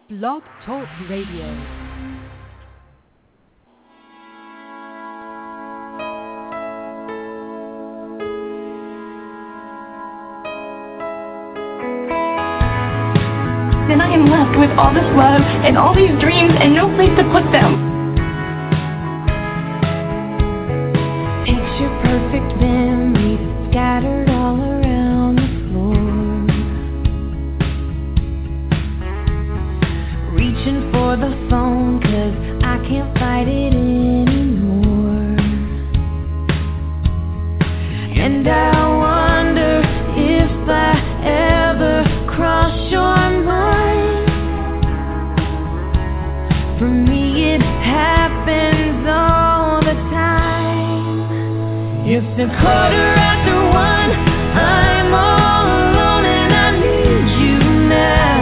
Blog Talk Radio. Then I am left with all this love and all these dreams and no place to put them. Picture perfect memories scattered all around the floor. Reaching for the phone 'cause I can't fight it anymore. And I wonder if I ever cross your mind. For me it happens all the time. It's a quarter after one, I'm all alone and I need you now.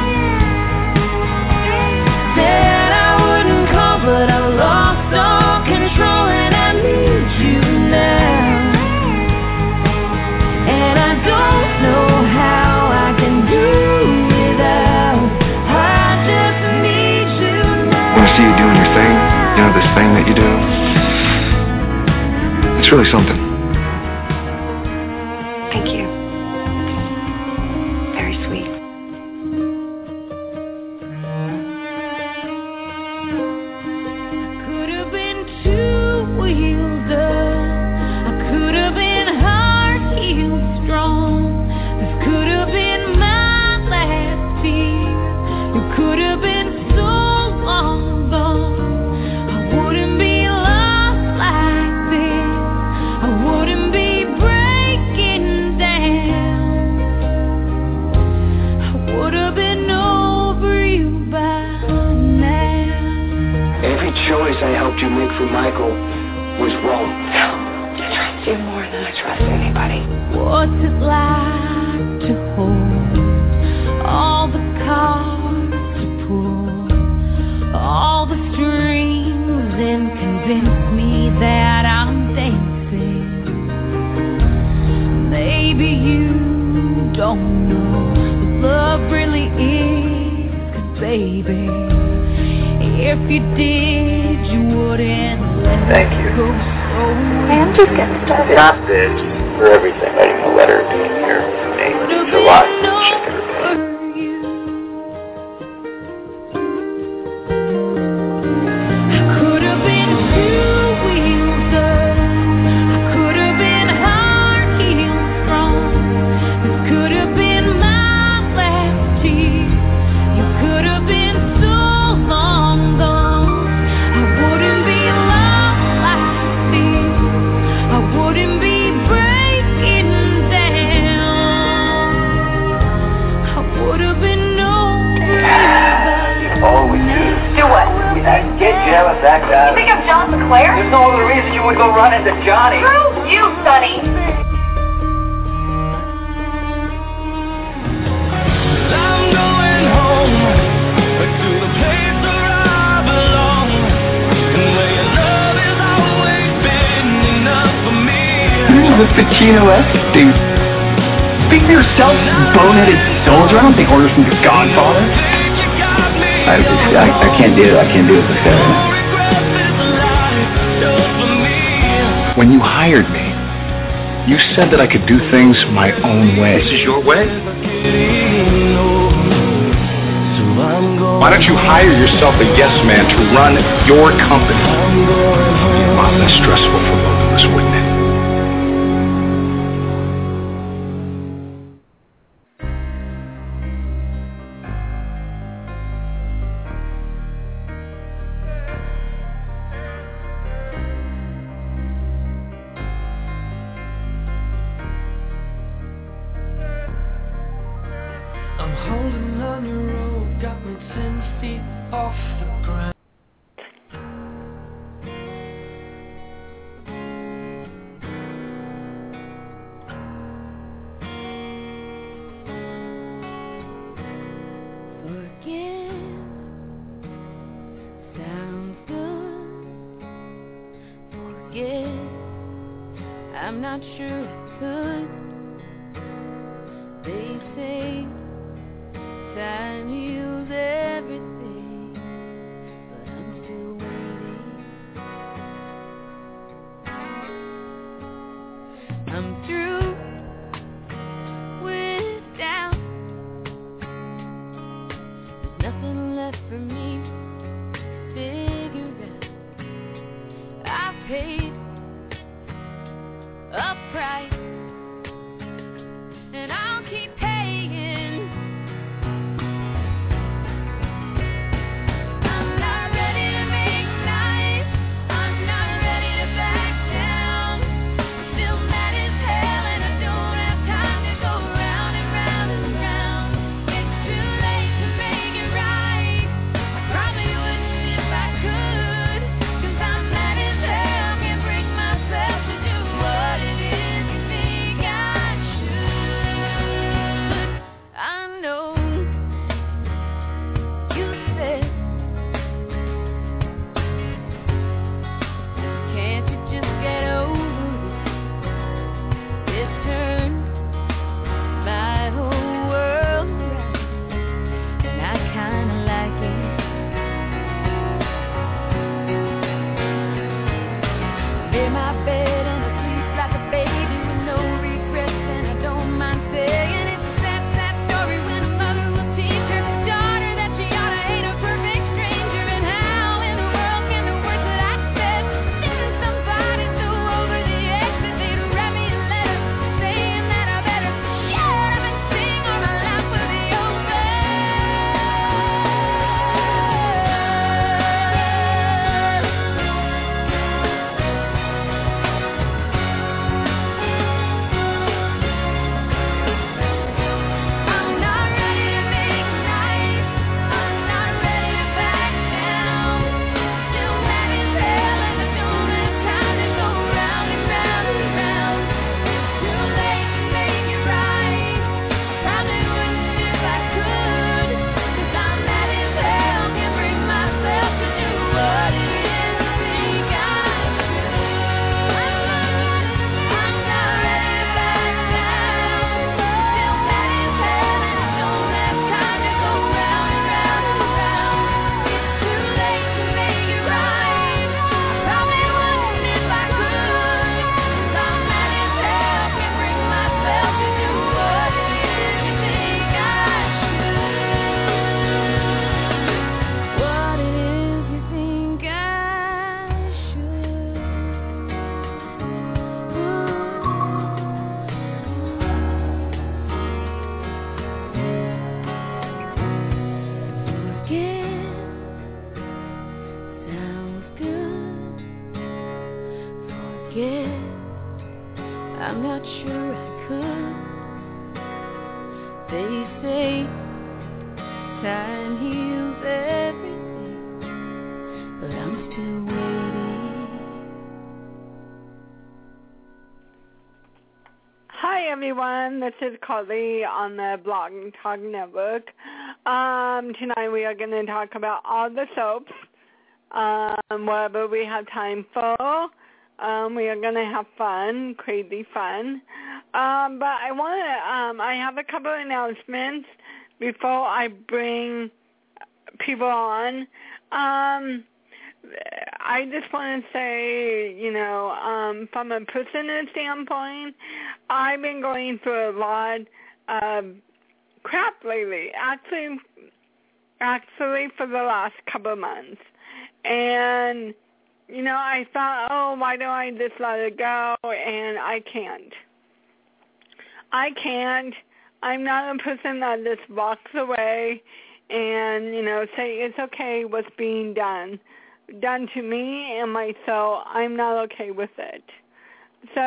Said I wouldn't call but I lost all control and I need you now. And I don't know how I can do without. I just need you now. When I see you doing your thing, you know, this thing that you do, it's really something. Thank you. Very sweet. Could have been two wheels up. I could have been heart healed strong. This could have been my last tear. You could have been so long gone. I wouldn't be lost like this. I wouldn't be breaking down. I would have been over you by now. Every choice I helped you make for Michael was wrong. I trust you more than I trust anybody. What's it like to hold all the cards to pull, all the strings, and convince me that I'm dancing? Maybe you don't know what love really is, 'cause baby, if you did, you wouldn't let Thank it you. go so I'm just getting started. Not this, for everything. Writing a letter to being here for me. It's a lot. Check everything. Could have been two wheels up. I could have been heart healed strong. This could have been my last tear. You could have been so long gone. I wouldn't be lost like this. I wouldn't be breaking down. I would have been over you by Always do. Do what? Get jealous, act You out. think I'm John Sinclair? There's no other reason you would go run into Johnny. Screw you, Sonny. I'm going home to the place where I belong, and where your love has always been enough for me. Who's the Pacino-esque dude? Speak for yourself, boneheaded soldier. I don't take orders from your godfather. I can't do it. I can't do it this guy. When you hired me, you said that I could do things my own way. This is your way? Why don't you hire yourself a yes man to run your company? It'd be a lot less stressful for both of us, wouldn't it? I'm holding on your rope, got me 10 feet off the ground. Forget sounds good. Forget, I'm not sure I could. They say time heals everything. not sure I could. They say time heals everything, but I'm still waiting. Hi everyone, this is Carly on the Blog and Talk Network. Tonight we are going to talk about all the soaps, whatever we have time for. We are going to have fun, crazy fun. But I have a couple of announcements before I bring people on. I just want to say, from a personal standpoint, I've been going through a lot of crap lately, actually for the last couple of months. And, I thought, why don't I just let it go? And I can't. I'm not a person that just walks away and, say it's okay what's being done to me and my soul. I'm not okay with it. So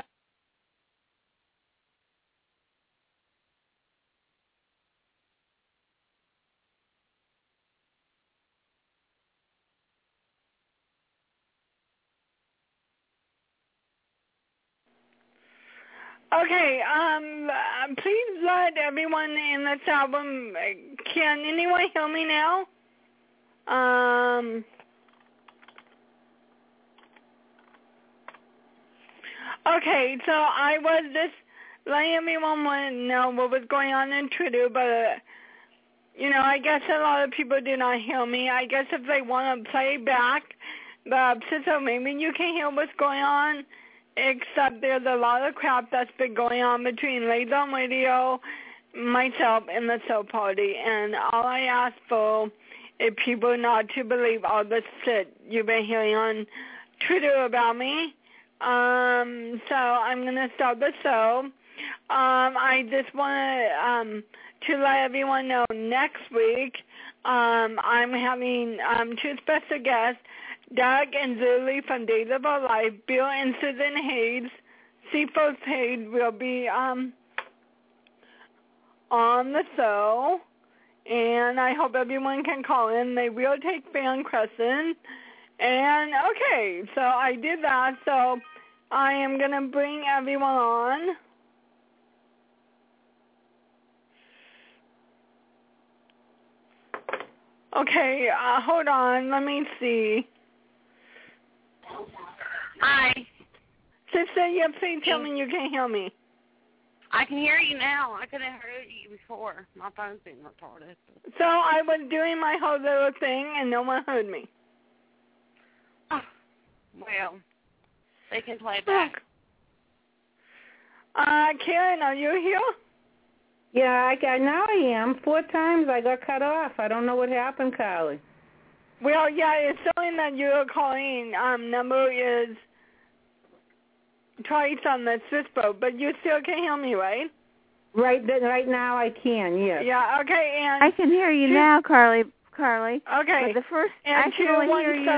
okay, please let everyone in this album, can anyone hear me now? Okay, so I was just letting everyone know what was going on in Twitter, but, I guess a lot of people do not hear me. I guess if they want to play back the episode, maybe you can hear what's going on, except there's a lot of crap that's been going on between Ladies on Radio, myself, and the Soap Party, and all I ask for is people not to believe all the shit you've been hearing on Twitter about me. So I'm going to start the show. I just want to let everyone know next week I'm having two special guests, Doug and Julie from Days of Our Life. Bill and Susan Hayes, Seafood Hayes, will be on the show. And I hope everyone can call in. They will take fan questions. And, okay, so I did that. So I am going to bring everyone on. Okay, hold on. Let me see. Hi. Sister, yeah, please tell me you can hear me. I can hear you now. I couldn't hear you before. My phone's being retarded. So I was doing my whole little thing, and no one heard me. Oh, well, they can play back. Karen, are you here? Yeah, now I am. 4 times I got cut off. I don't know what happened, Carly. Well, yeah, it's showing that you're calling. Number is twice on the switchboard, but you still can hear me, right? Right now I can, yes. Yeah, okay, and I can hear you now, Carly. Okay. But the first, and I can only hear you.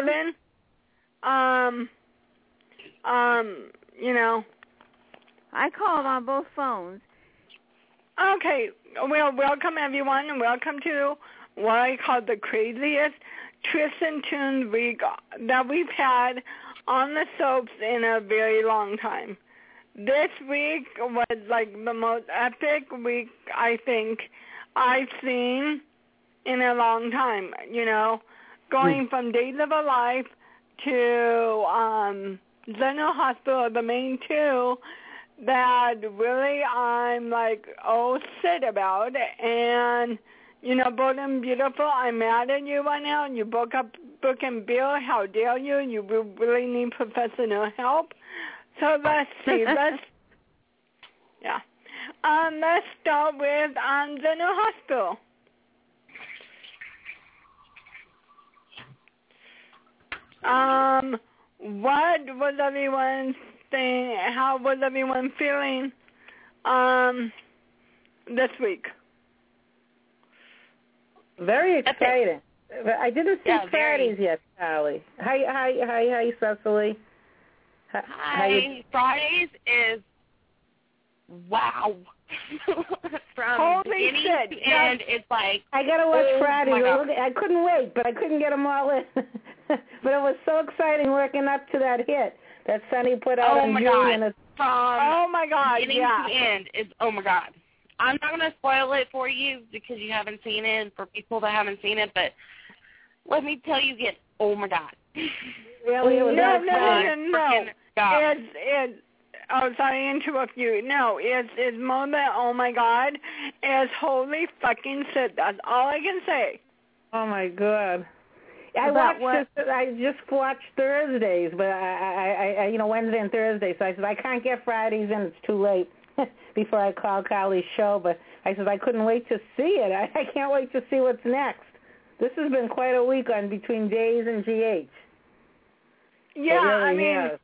217, I called on both phones. Okay, well, welcome everyone, and welcome to what I call the craziest Twist and Tunes week that we've had on the soaps in a very long time. This week was like the most epic week I think I've seen in a long time, going from Days of Our Life to General Hospital, the main two that really I'm like, oh shit about. And, Bold and Beautiful, I'm mad at you right now. You broke up Brooke and Bill. How dare you? You really need professional help. So let's see. Let's start with General Hospital. What was everyone's thing? How was everyone feeling this week? Very exciting. I didn't see Fridays yet, Sally. Hi, Cecily. Hi. Fridays is wow. From Holy beginning shit, to end, it's like, I gotta watch oh Friday. my God. I couldn't wait, but I couldn't get them all in. But it was so exciting working up to that hit that Sonny put out in my June. God. And it's, Oh my God, beginning to end is, oh my God. I'm not going to spoil it for you because you haven't seen it, and for people that haven't seen it, but let me tell you again, oh my God. Really? It was No. God. It's oh, sorry to interrupt you. No, it's more than oh my God. It's holy fucking shit. That's all I can say. Oh my God. I just watched Thursdays, but I Wednesday and Thursday. So I said I can't get Fridays in; it's too late. Before I called Carly's show, but I said I couldn't wait to see it. I can't wait to see what's next. This has been quite a week on between Days and GH. Yeah, really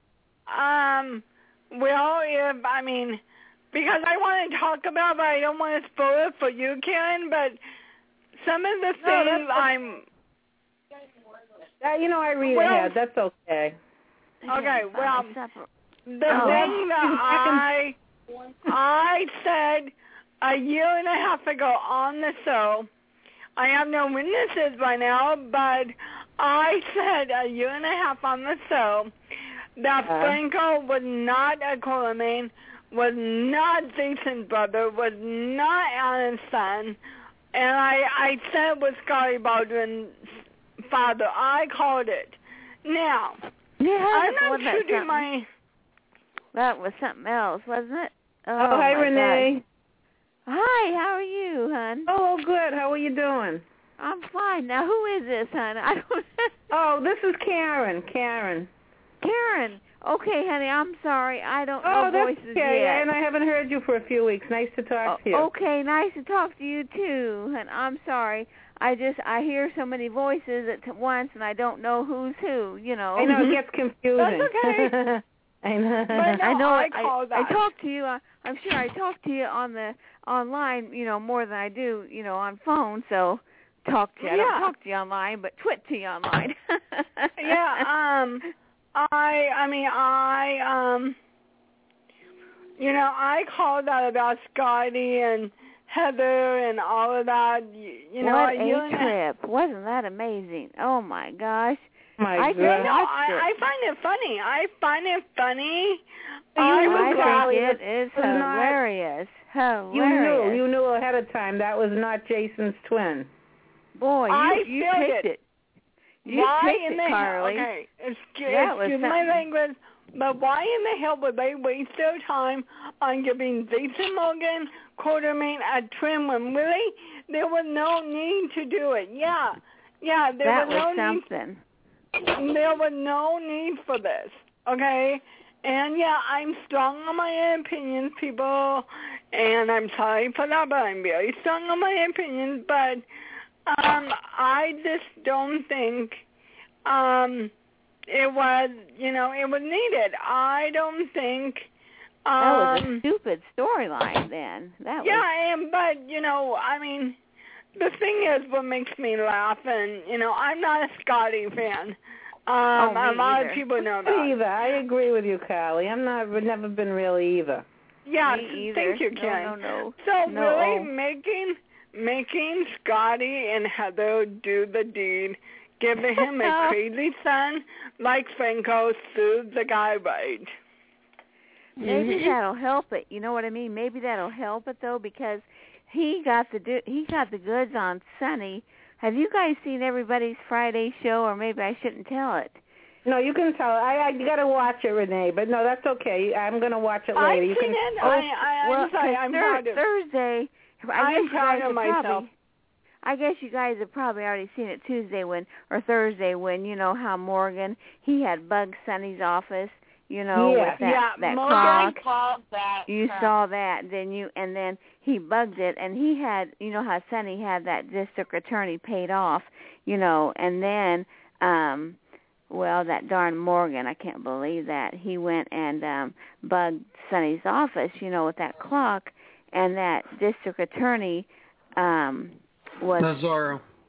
because I want to talk about, but I don't want to spoil it for you, Karen. But some of the things I read ahead. That's okay. Okay, well, the thing that I said a year and a half ago on the show, I have no witnesses by now, but I said a year and a half on the show that Franco was not a Quartermain, was not Jason's brother, was not Alan's son, and I said it was Scotty Baldwin's father. I called it. Now, I'm not shooting my... That was something else, wasn't it? Oh hi, Renee. God. Hi, how are you, hon? Oh, good. How are you doing? I'm fine. Now, who is this, hon? I don't. Oh, this is Karen. Karen. Okay, honey. I'm sorry. I don't know voices that's okay. yet. And I haven't heard you for a few weeks. Nice to talk to you. Okay, nice to talk to you too. And I'm sorry. I hear so many voices at once, and I don't know who's who. I know it gets confusing. That's okay. I know. But no, I know. I talk to you. I'm sure I talk to you on the online, more than I do, on phone. So talk to you. I don't talk to you online, but twit to you online. I called out about Scotty and Heather and all of that. What a trip! Wasn't that amazing? Oh my gosh! I find it funny. I think it is hilarious. You knew ahead of time that was not Jason's twin. Boy, you picked it. You picked it, Carly. Okay, excuse my language, but why in the hell would they waste their time on giving Jason Morgan, Quartermain, a twin when really there was no need to do it? Yeah, there was no need. There was no need for this, okay? And, I'm strong on my opinions, people, and I'm sorry for that, but I'm very strong on my opinions, but I just don't think it was, it was needed. I don't think... that was a stupid storyline then. But, the thing is what makes me laugh, and, I'm not a Scotty fan. A lot of people know that. Either. I agree with you, Carly. I've never been really either. Yeah, me either. Thank you, Ken. No. So really making Scotty and Heather do the deed, giving him a crazy son like Franco soothed the guy right. Maybe that'll help it. You know what I mean? Maybe that'll help it though, because he got the goods on Sonny. Have you guys seen everybody's Friday show, or maybe I shouldn't tell it? No, you can tell. I got to watch it, Renee, but no, that's okay. I'm going to watch it later. I've seen it. I'm sorry. I'm proud of Thursday. I'm proud of myself. I guess you guys have probably already seen it Thursday when, how Morgan, he had bugged Sonny's office, with that Morgan clock. called that. You saw that, didn't you? And then he bugged it, and he had, how Sonny had that district attorney paid off, and then, that darn Morgan, I can't believe that. He went and bugged Sonny's office, with that clock, and that district attorney was... Nazaro.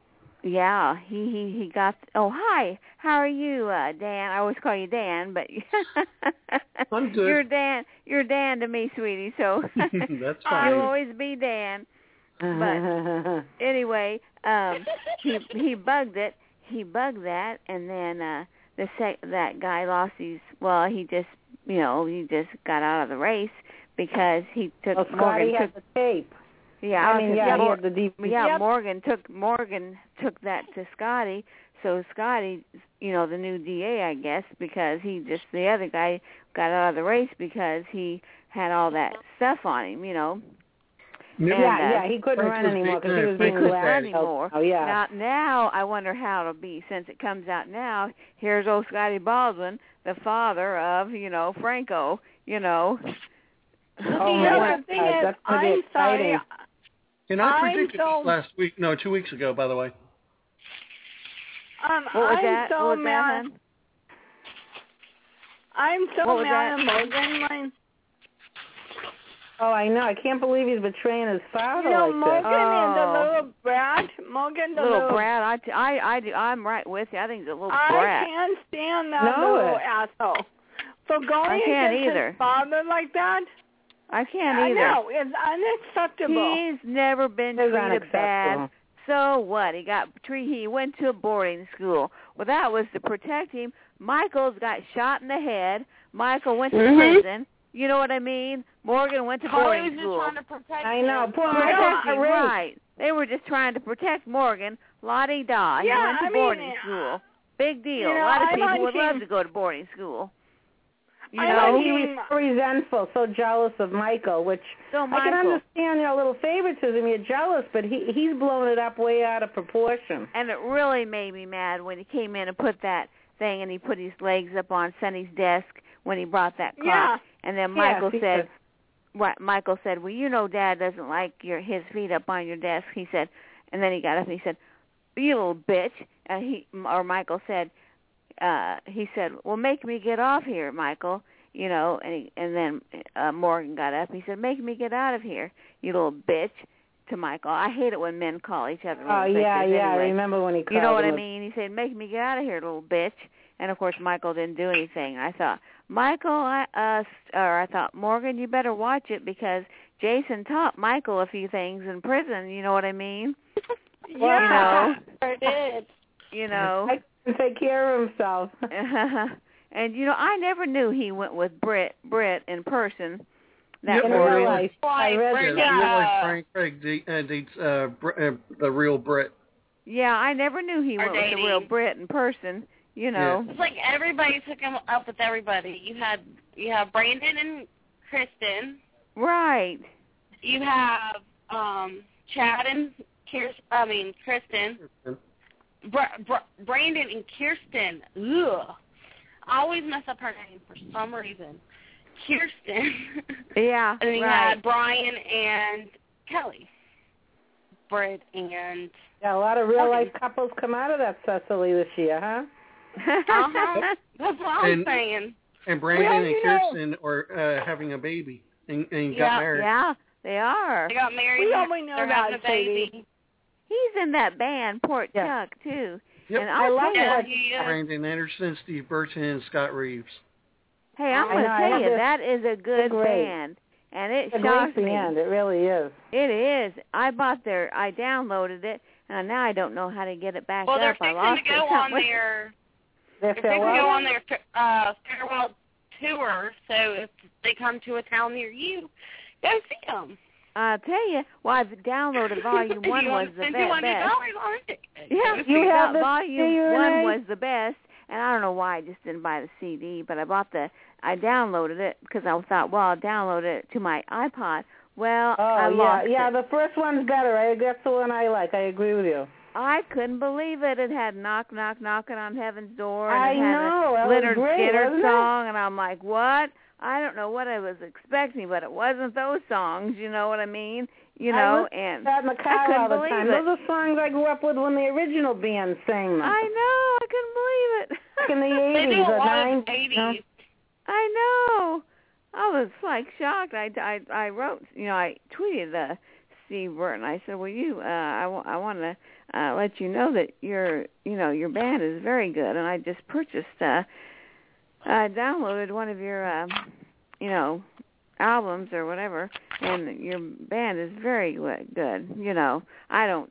Yeah, he got. Oh, hi. How are you, Dan? I always call you Dan, but I'm good. You're Dan to me, sweetie. So that's fine. You'll always be Dan. But anyway, he bugged it. He bugged that, and then that guy lost his. Well, he just got out of the race because he took Scotty had the tape. Yeah, he had the DVD. Yeah, Morgan took that to Scotty. So Scotty, the new DA, I guess, because the other guy got out of the race because he had all that stuff on him, Yeah, he couldn't run anymore because he was being run anymore. Oh, yeah. Now I wonder how it'll be since it comes out now. Here's old Scotty Baldwin, the father of, Franco, Oh, my God, that's going to be exciting. And I predicted this last week, 2 weeks ago, by the way. What was that? So what was mad. That, I'm so mad at Morgan. Oh, I know. I can't believe he's betraying his father like Morgan this. and the little brat. Morgan, the little brat. I'm right with you. I think he's a little brat. I can't stand that little asshole. For going against his father like that. I can't either. No, it's unacceptable. He's never been treated bad. So what? He went to a boarding school. Well, that was to protect him. Michael's got shot in the head. Michael went to prison. You know what I mean? Morgan went to boarding school. Just trying to protect I know. Poor Michael. Right. They were just trying to protect Morgan. La-di-da. He went to boarding school. Big deal. A lot of people would love to go to boarding school. He was so resentful, so jealous of Michael, which I can understand, a little favoritism. You're jealous, but he's blown it up way out of proportion. And it really made me mad when he came in and put that thing, and he put his legs up on Sonny's desk when he brought that clock. Yeah. And then Michael said, well, Dad doesn't like his feet up on your desk. He said, and then he got up and he said, you little bitch. And Michael said, he said, well, make me get off here, Michael. And then Morgan got up. He said, make me get out of here, you little bitch, to Michael. I hate it when men call each other little bitches. Anyway. I remember when he called You know what him I mean? He said, make me get out of here, little bitch. And, of course, Michael didn't do anything. I thought, I thought, Morgan, you better watch it because Jason taught Michael a few things in prison. You know what I mean? Yeah, I did. I can take care of himself. And, I never knew he went with Britt in person. In real life. I read that. Frank Craig dates the real Britt. Yeah, I never knew he went with the real Britt in person. It's like everybody took him up with everybody. You have Brandon and Kristen. Right. You have Chad and Kristen. Brandon and Kirsten. Ugh. I always mess up her name for some reason. Kirsten. Yeah. And then you had Brian and Kelly. Britt and... Yeah, a lot of real-life couples come out of that, Cecily, this year, huh? That's what I'm saying. And Brandon and Kirsten are having a baby and got married. Yeah, they are. They got married. We only know that a baby. He's in that band, Port Chuck, too. Yep. And I love that. Brandon Anderson, Steve Burton, and Scott Reeves. Hey, I'm going to tell you, that is a good band. And it shocks me. Band. It really is. It is. I downloaded it, and now I don't know how to get it back up. Well, they're fixing to go on their farewell tour, so if they come to a town near you, go see them. I'll tell you, I've downloaded Volume 1 was the best. Yeah, you have Volume 1 was the best, and I don't know why I just didn't buy the CD, but I downloaded it because I thought, I'll download it to my iPod. Well, I lost it. The first one's better. That's the one I like. I agree with you. I couldn't believe it. It had Knock, Knock, Knocking on Heaven's Door. And I know. It had a Leonard Skinner song, and I'm like, what? I don't know what I was expecting, but it wasn't those songs. You know what I mean? And that in the car all the time. Those are songs I grew up with when the original band sang them. I know. I couldn't believe it. Back in the 80s they do a or lot 90s. Of 80s. I know. I was shocked. I wrote, I tweeted Steve Burton. I said, "Well, I want to let you know that your band is very good. And I just purchased, downloaded one of your, albums or whatever, and your band is very good. I don't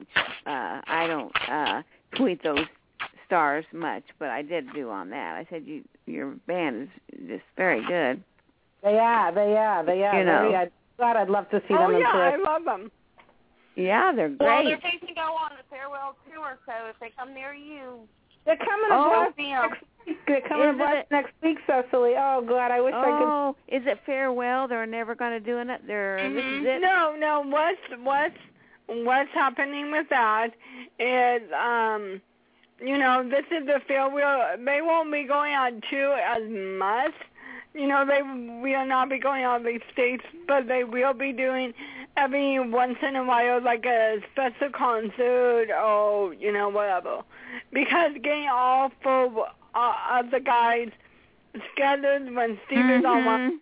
tweet those stars much, but I did do on that. I said your band is just very good. They are. I thought I'd love to see them in person. I love them. Yeah, they're great. Well, they're facing to go on the farewell tour, so if they come near you, they're coming to next week. They're coming to next week, Cecily. Oh God, I wish I could. Oh, is it farewell? They're never going to do it. This is it. No. What's happening with that is, this is the farewell. They won't be going on tour as much. They will not be going on these states, but they will be doing every once in a while like a special concert or, whatever. Because getting all four of the guys together when Steve is on one.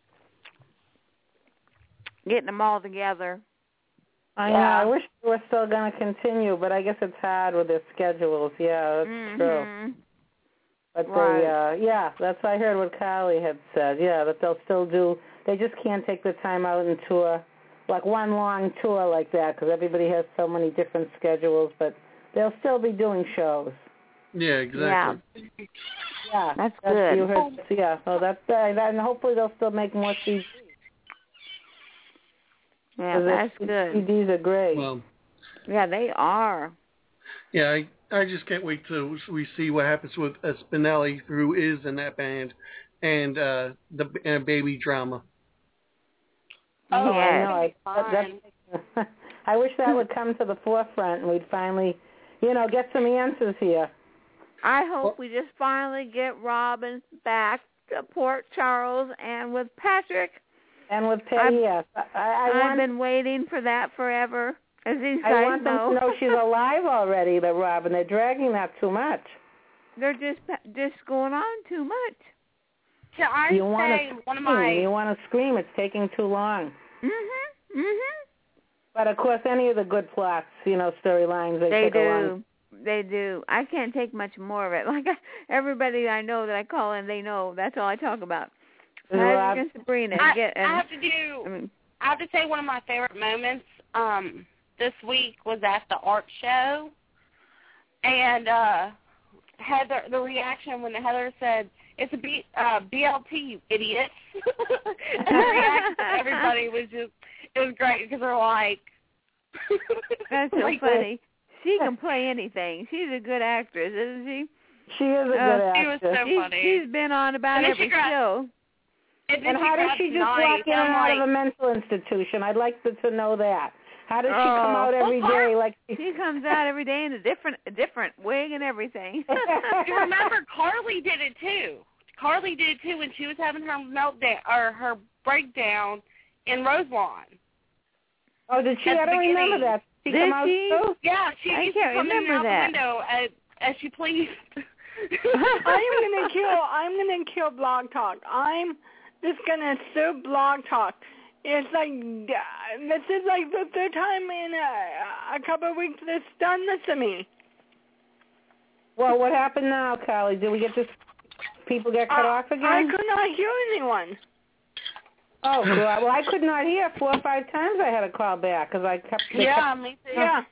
Getting them all together. I know. I wish they were still going to continue, but I guess it's hard with their schedules. Yeah, that's true. But that's I heard what Carly had said. Yeah, that they'll still do. They just can't take the time out and tour, like one long tour like that, because everybody has so many different schedules. But they'll still be doing shows. Yeah, exactly. Yeah, that's good. You heard, yeah, so that's and hopefully they'll still make more CDs. Yeah, that's good. CDs are great. Well, yeah, they are. Yeah, I just can't wait till we see what happens with Spinelli, who is in that band, and the baby drama. Oh, yeah. I know. I wish that would come to the forefront and we'd finally, get some answers here. I hope we just finally get Robin back to Port Charles and with Patrick. And with Peggy, yes. I've been waiting for that forever, as these guys I want them to know she's alive already, that Robin. They're dragging that too much. They're just going on too much. So I you want to scream. It's taking too long. But of course, any of the good plots, storylines, they take a long. They do. I can't take much more of it. Like everybody I know that I call in, they know that's all I talk about. Patrick and Sabrina. I have to say one of my favorite moments this week was at the art show, and Heather, the reaction when Heather said, "It's a BLT, you idiots," and the reaction of everybody was it was great because they're like, that's so funny. She can play anything. She's a good actress, isn't she? She is a good actress. She was so funny. She's been on about every show. And how does she just walk in and out of a mental institution? I'd like to know that. How does she come out every day? Like she comes out every day in a different wig and everything. You remember Carly did it too. Carly did it too when she was having her meltdown or her breakdown in Roselawn. Oh, did she? I don't remember that. Did she come out too? Yeah, she used to come in out the window as she pleased. I'm gonna kill Blog Talk. I'm just gonna sue Blog Talk. It's like this is like the third time in a couple of weeks that's done this to me. Well, what happened now, Carly? Did we get this? People get cut off again? I could not hear anyone. Oh, God. Well, I could not hear 4 or 5 times. I had to call back because I kept. Me too. Yeah.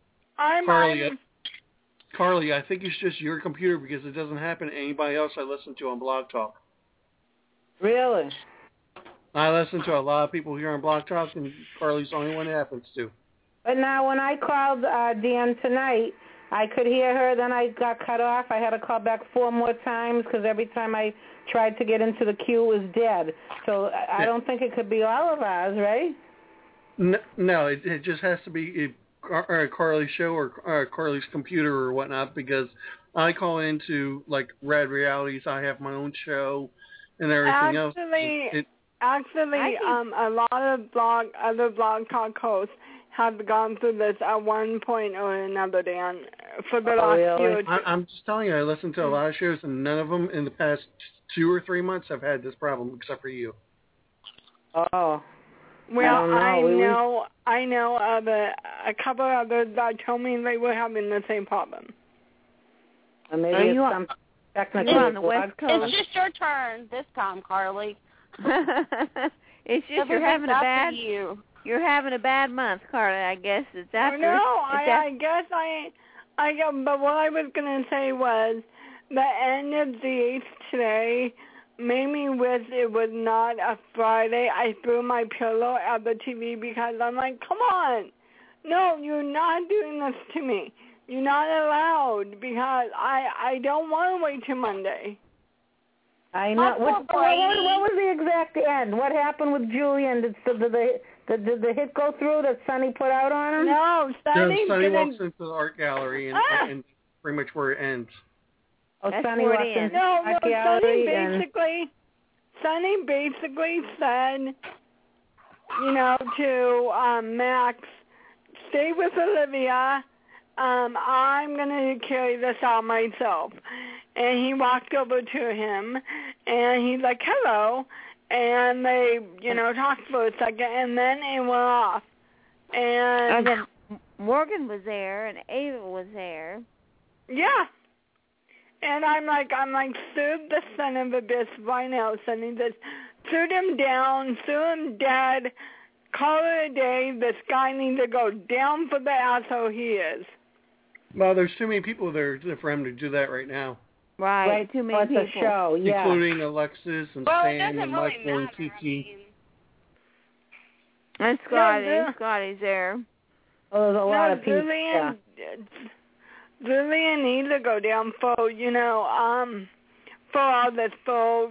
Carly, I think it's just your computer because it doesn't happen to anybody else I listen to on Blog Talk. Really? I listen to a lot of people here on Blog Talk, and Carly's the only one it happens to. But now when I called Dan tonight, I could hear her, then I got cut off. I had to call back 4 more times because every time I tried to get into the queue, it was dead. So I don't think it could be all of ours, right? No, it just has to be Carly's show or Carly's computer or whatnot, because I call into, like, Rad Realities. I have my own show and everything else. Actually, a lot of other Blog Talk hosts have gone through this at one point or another, Dan, for the last few. I'm just telling you, I listen to a lot of shows, and none of them in the past 2 or 3 months have had this problem, except for you. Oh. Well, I know of a couple others that told me they were having the same problem. Or maybe it's some technical on the West Coast. It's just your turn this time, Carly. It's just you're having a bad month, Carly. I guess it's after. I guess but what I was gonna say was the end of the 8th today made me wish it was not a Friday. I threw my pillow at the TV because I'm like, come on. No, you're not doing this to me. You're not allowed because I don't want to wait till Monday. I know. What was the exact end? What happened with Julian? Did the hit go through that Sonny put out on him? No, Sonny walks into the art gallery and pretty much where it ends. Oh, Sonny walks into the art gallery. Sonny basically said, to Max, stay with Olivia. I'm going to carry this out myself. And he walked over to him, and he's like, hello. And they, talked for a second, and then it went off. And then Morgan was there, and Ava was there. Yeah. And I'm like, sue the son of a bitch right now, Sonny. Just sue him down, sue him dead, call it a day. This guy needs to go down for the asshole he is. Well, there's too many people there for him to do that right now. Right, too many people. It's a show, yeah. Including Alexis and Stan and Michael and Kiki. And Scotty. Scotty's there. Oh, there's a lot of people. Lillian needs to go down for, for all this, for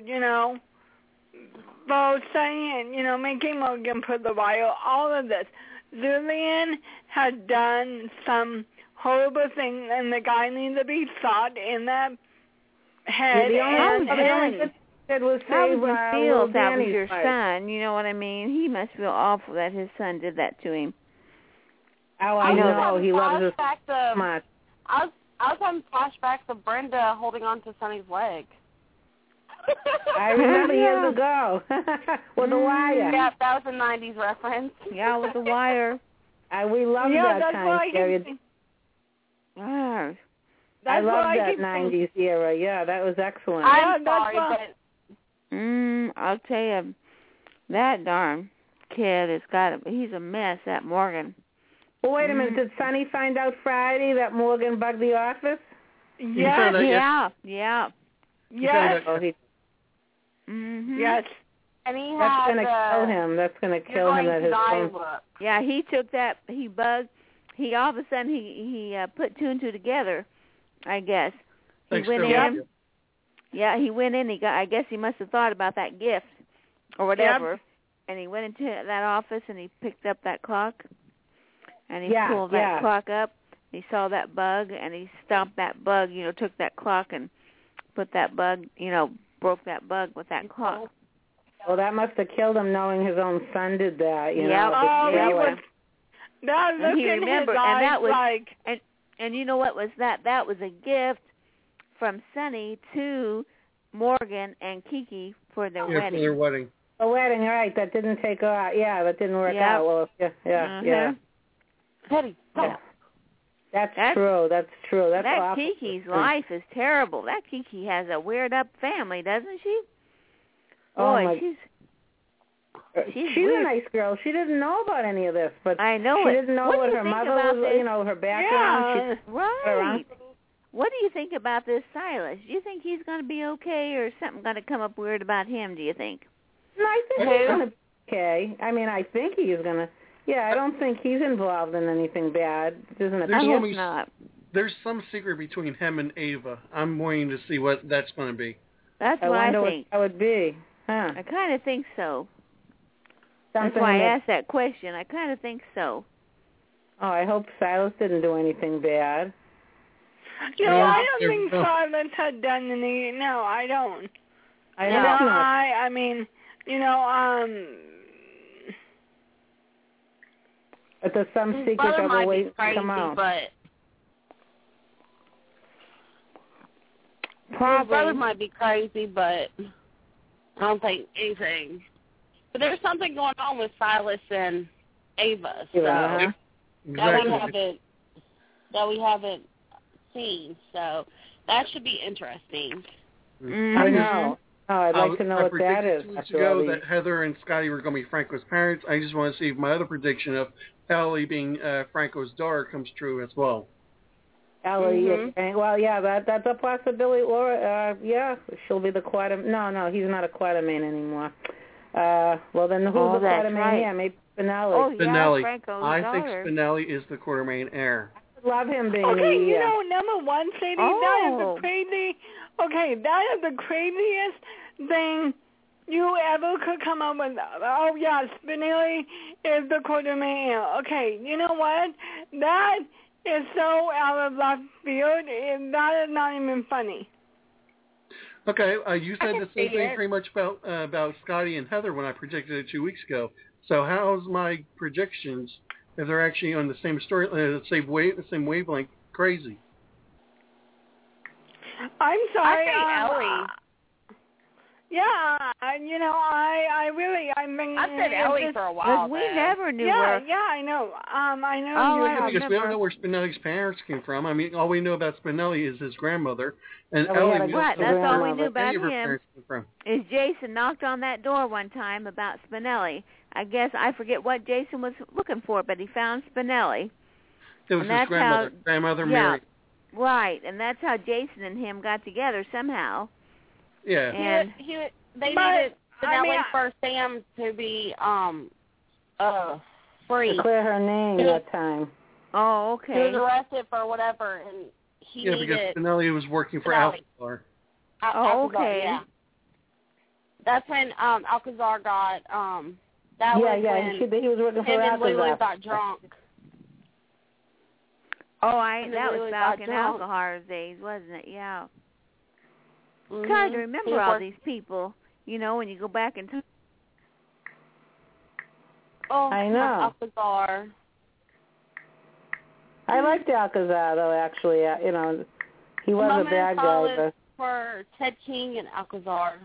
saying, making Morgan put the wire, all of this. Lillian had done some horrible thing, and the guy needs to be shot in the head. That was feels that was your son. You know what I mean? He must feel awful that his son did that to him. Oh, I know. He loves us so much. I was having flashbacks of Brenda holding on to Sonny's leg. I remember years ago with the wire. Yeah, that was a 90s reference. Yeah, with the wire. We loved that time period. Wow. I love that 90s era. Yeah, that was excellent. I'm sorry, but I'll tell you, that darn kid he's a mess, that Morgan. Well, wait a minute. Did Sonny find out Friday that Morgan bugged the office? Yeah. Yeah. Yes. Yes. And he That's going to kill him. That's going to kill him at his own. Yeah, he took that. He bugged. He all of a sudden he put two and two together. I guess he went in. Yeah, he went in. I guess he must have thought about that gift or whatever. Yep. And he went into that office and he picked up that clock. And he pulled that clock up. He saw that bug, and he stomped that bug, took that clock and put that bug, broke that bug with that clock. Well, that must have killed him knowing his own son did that, Yeah. Oh, and he remembered, and that was, and you know what was that? That was a gift from Sonny to Morgan and Kiki for their wedding. For their wedding. The wedding, right? That didn't take out. Yeah, that didn't work out. Well, yeah. Teddy, yeah. That's true. That's that awful. Kiki's life is terrible. That Kiki has a weird up family, doesn't she? Boy, she's a nice girl. She didn't know about any of this, but I know she didn't know what her mother was. Her background. Yeah, right. What do you think about this Silas? Do you think he's going to be okay, or something going to come up weird about him? Do you think? No, I think he's going to be okay. I mean, I think he's going to. Yeah, I don't think he's involved in anything bad. There's some secret between him and Ava. I'm waiting to see what that's going to be. That's what I think. What that would be. Huh. I kind of think so. That's why I asked that question. I kind of think so. Oh, I hope Silas didn't do anything bad. No, I don't think Silas had done any. No, I don't. I mean, But there's some secret that will wait to come out. But probably. His brother might be crazy, but I don't think anything. But there's something going on with Silas and Ava, so Yeah. Exactly. that we haven't seen. So that should be interesting. I know. Oh, I'd like to know what that is. 2 weeks ago that Heather and Scotty were going to be Franco's parents. I just want to see if my other prediction of Ellie being Franco's daughter comes true as well. Ellie, well, yeah, that's a possibility. Or, yeah, she'll be the Quatermain. No, he's not a Quatermain anymore. Well, then who's the Quatermain? Right. Yeah, maybe Spinelli. Oh, Spinelli. yeah, Franco's I daughter. think Spinelli is the Quatermain heir. Love him being Okay, the, you know, number one, Sadie, that is the crazy. Okay, that is the craziest thing you ever could come up with. Oh yeah, Spinelli is the Quatermain heir. Okay, you know what? That is so out of left field. That is not even funny. Okay, you said the same thing pretty much about Scotty and Heather when I predicted it 2 weeks ago. So how's my predictions, if they're actually on the same story, same wavelength, crazy? I'm sorry. I say Ellie. Yeah, you know, I really, I mean, I said Ellie for a while. We never knew yeah, where. Yeah, I know. I know. Oh, you I have. Because we don't know where Spinelli's parents came from. I mean, all we know about Spinelli is his grandmother, and Ellie. Right, that's all we knew about her him. parents came from. Is Jason knocked on that door one time about Spinelli. I guess I forget what Jason was looking for, but he found Spinelli. It was his grandmother, grandmother Mary. Right, and that's how Jason and him got together somehow. Yeah. And they needed Spinelli for Sam to be free. To clear her name that time. Oh, okay. He was arrested for whatever, and he needed. Yeah, because Spinelli was working for Spinelli. Alcazar. Oh, okay. Yeah. That's when Alcazar got. That was when he was working for him and Alcazar. Lulu got drunk. Oh, that was Lulu back got in drunk. Alcazar's days, wasn't it? Yeah. Mm-hmm. Trying to remember all these people. You know, when you go back and. Oh, I know. Alcazar. I liked Alcazar though. Actually, you know, he was a bad guy. But For Ted King and Alcazar.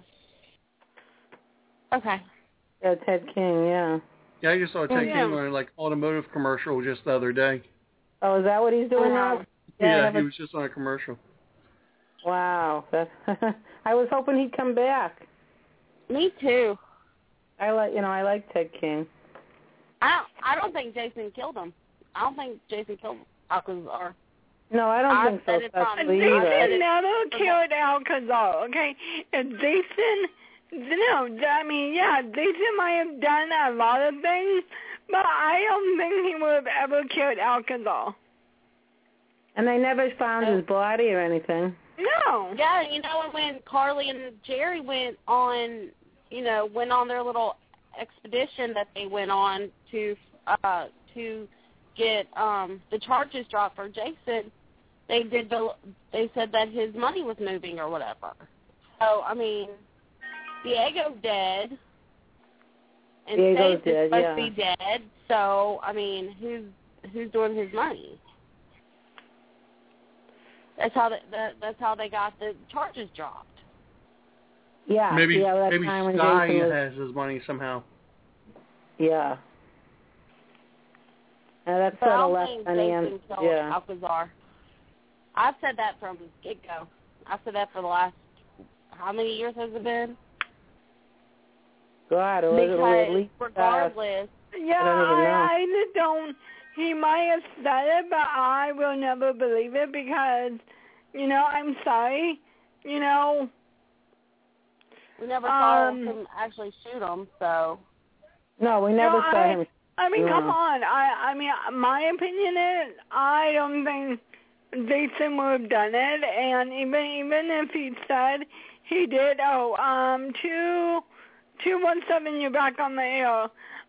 Okay. Yeah, Ted King. Yeah. Yeah, I just saw Ted King on an automotive commercial just the other day. Oh, is that what he's doing now? Yeah, he was just on a commercial. Wow. I was hoping he'd come back. Me too. I like Ted King. I don't think Jason killed him. I don't think Jason killed Alcazar. No, I don't think so. Jason never killed Alcazar, okay? And Jason, no, I mean, yeah, Jason might have done a lot of things, but I don't think he would have ever killed Alcazar. And they never found his body or anything. No. Yeah, you know, when Carly and Jerry went on their little expedition that they went on to get the charges dropped for Jason, they said that his money was moving or whatever. So, I mean, Diego's dead. And Diego's Faith is dead, supposed to be dead. So, I mean, who's doing his money? That's how they got the charges dropped. Yeah. Maybe time Sky when has his money somehow. Yeah. That's But I sort of don't left think on the Jason end. killed Yeah. Alcazar. I've said that from get-go. I've said that for the last, how many years has it been? God, it was at least, regardless. Yeah, I just don't. He might have said it, but I will never believe it because, I'm sorry, We never saw him actually shoot him, so. No, we never saw him. I mean, come on. I mean, my opinion is I don't think Jason would have done it, and even if he said he did, 217, you're back on the air.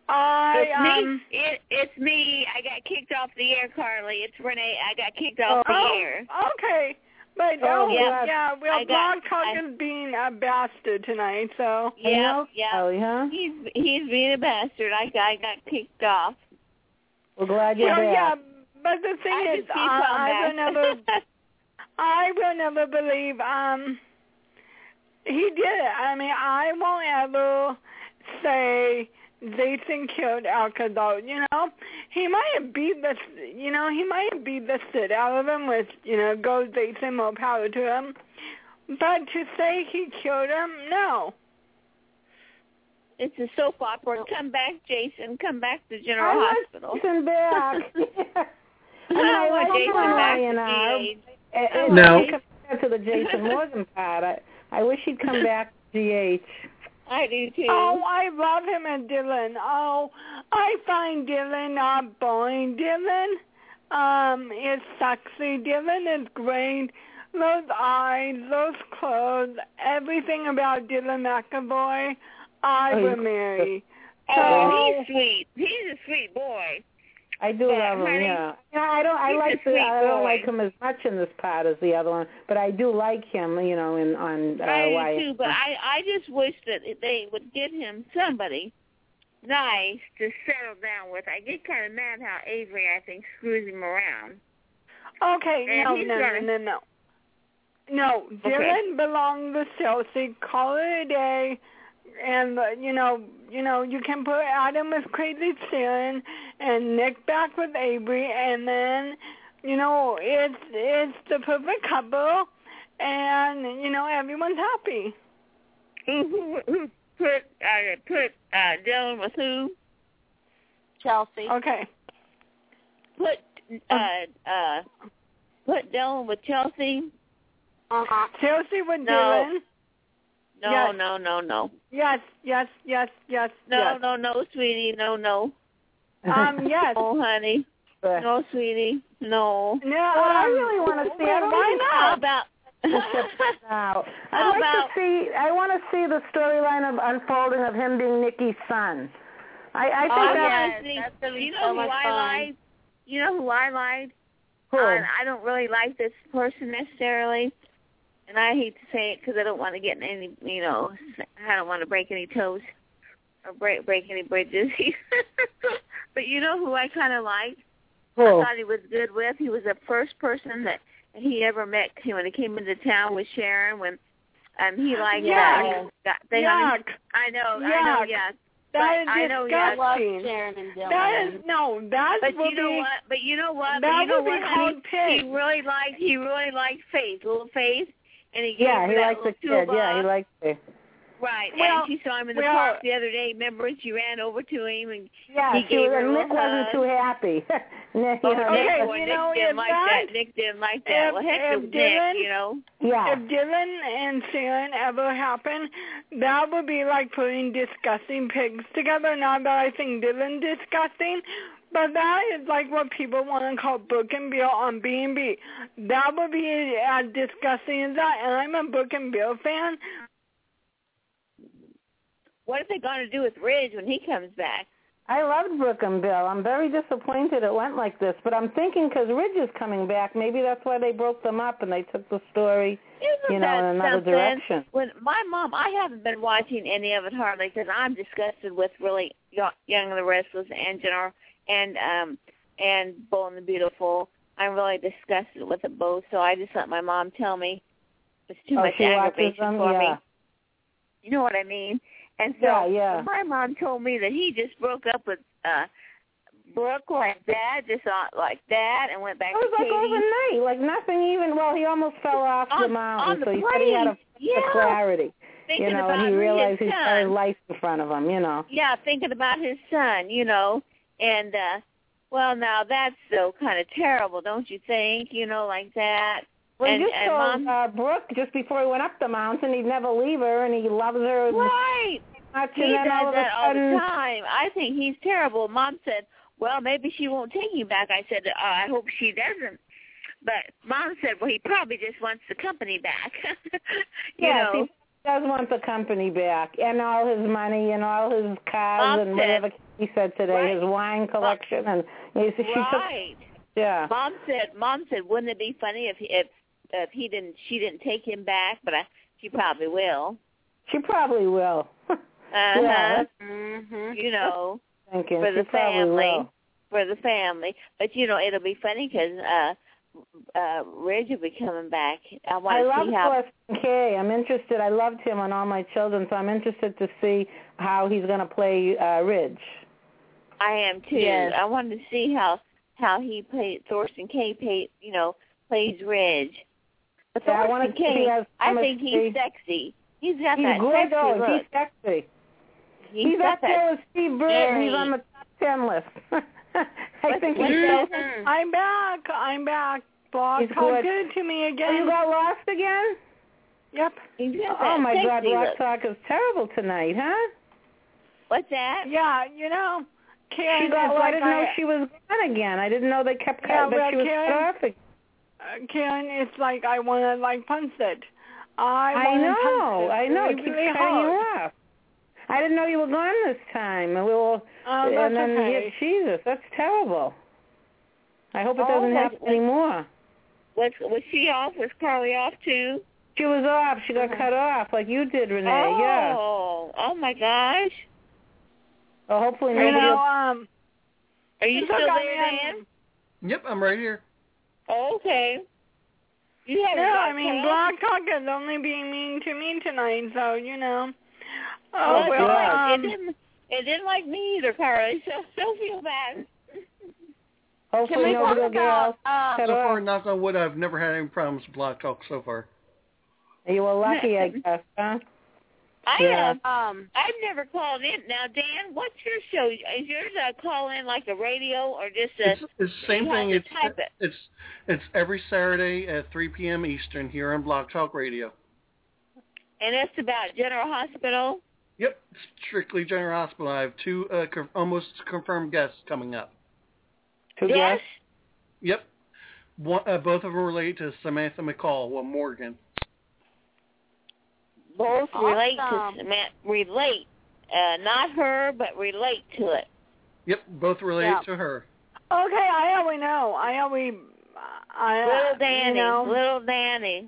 It's me. I got kicked off the air, Carly. It's Renee. I got kicked off the air. Okay. But Blog Talk is being a bastard tonight, so. Yeah. Huh? He's being a bastard. I got kicked off. We're glad you're back. Yeah, but the thing is, I will never believe he did it. I mean, I won't ever say Jason killed Alcazar. He might have beat the shit out of him with, go Jason, more power to him. But to say he killed him, no. It's a soap opera. Come back, Jason. Come back to General Hospital. Jason back. I want Jason back to GH. No. To the Jason Morgan part. I wish he'd come back to GH. I do too. Oh, I love him and Dylan. Oh, I find Dylan not boring. Dylan is sexy. Dylan is great. Those eyes, those clothes, everything about Dylan McAvoy, I would marry. Oh, he's sweet. He's a sweet boy. I do love him. Yeah. I don't like him as much in this part as the other one, but I do like him. On I do too, but I just wish that they would get him somebody nice to settle down with. I get kind of mad how Avery, I think, screws him around. Okay, no. Dylan belongs to Chelsea. Call it a day. And you can put Adam with Crazy Sharon and Nick back with Avery, and then it's the perfect couple, and everyone's happy. Who put Dylan with who? Chelsea. Okay. Put Dylan with Chelsea. Chelsea with Dylan. No, yes. No. Yes. No, sweetie, no. Yes. Oh, honey. No, sweetie, no. No, I really want to see. Why not? How about? I want to see the storyline of unfolding of him being Nikki's son. I think that's going to be so much fun. You know who I like? Who? I don't really like this person necessarily. And I hate to say it because I don't want to get in any, I don't want to break any toes or break any bridges. But you know who I kind of liked? Who? I thought he was good with. He was the first person that he ever met when he came into town with Sharon. When he liked Yuck. Yuck. I know. Yes. That is I know, disgusting. I love Sharon and Dylan. That is But you know what? That would be called pig. He really liked Faith, little Faith. And he gave her he that liked the kid. toolbox. Yeah, he liked it. Right, well, and she saw him in the park the other day. Remember, and she ran over to him, and he gave her a Nick wasn't too happy. Nick didn't like that. Nick didn't like that. Well, heck with Nick, Yeah. If Dylan and Sharon ever happen, that would be like putting disgusting pigs together. Not that I think Dylan's disgusting, but that is like what people want to call Book and Bill on B&B. That would be as disgusting as that, and I'm a Book and Bill fan. What are they going to do with Ridge when he comes back? I loved Brooke and Bill. I'm very disappointed it went like this, but I'm thinking because Ridge is coming back, maybe that's why they broke them up and they took the story, in another direction. When my mom, I haven't been watching any of it hardly because I'm disgusted with really Young and the Restless and Jenner and Bold and the Beautiful. I'm really disgusted with it both, so I just let my mom tell me it's too much aggravation for me. You know what I mean? And so my mom told me that he just broke up with Brooke like that, like that, and went back to Katie. It was like overnight, like nothing even. Well, he almost fell off the mountain, so he said he had a clarity. Thinking and he realized he's got his life in front of him, Yeah, thinking about his son, and well, now that's so kind of terrible, don't you think? Like that. Well, he just told Brooke just before he went up the mountain he'd never leave her, and he loves her. Right. He does that all the time. I think he's terrible. Mom said, well, maybe she won't take him back. I said, I hope she doesn't. But Mom said, well, he probably just wants the company back. He does want the company back, and all his money, and all his cars, and whatever he said today, his wine collection, and she took, Mom said, wouldn't it be funny if she didn't take him back? But she probably will. She probably will. For the family. Will. For the family. But, it'll be funny because Ridge will be coming back. I love see how. Thorsten Kaye. I'm interested. I loved him on All My Children, so I'm interested to see how he's going to play Ridge. I am too. Yes. I wanted to see how he played Thorsten Kaye. Plays Ridge. But Yeah, Thorsten Kaye, I think he's sexy. He's got that good, sexy look. He's sexy. He's got up there with Steve Burton. He's on the top 10 list. I think he's I'm back. Blog Talk good to me again. Oh, you got lost again? Yep. Oh my God, Blog Talk is terrible tonight, huh? What's that? Yeah, Karen I didn't know she was gone again. I didn't know they kept cutting, but she was cut off again. Karen, it's like I want to punch it. I know. It keeps really cutting you off. I didn't know you were gone this time. That's okay. Jesus, that's terrible. I hope it doesn't happen anymore. Was she off? Was Carly off too? She was off. She got cut off like you did, Renee. Yeah. Oh my gosh. Well, hopefully nobody. Are you still there, Dan? Yep, I'm right here. Oh, okay. Blog Talk is only being mean to me tonight, so it didn't like me either, Carly. So don't feel bad. Hopefully nobody will get all cut So off. far, knock on wood, I've never had any problems with Blog Talk so far. You were lucky, I guess, huh? I have. I've never called in. Now, Dan, what's your show? Is yours a call in like a radio or just a? It's the same thing. It's every Saturday at 3 p.m. Eastern here on Blog Talk Radio. And it's about General Hospital. Yep, strictly General Hospital. I have two almost confirmed guests coming up. Two guests? Yep. Both of them relate to Samantha McCall, Morgan. Both relate to not her, but relate to it. Yep, both relate to her. Okay, I already know. Little Danny.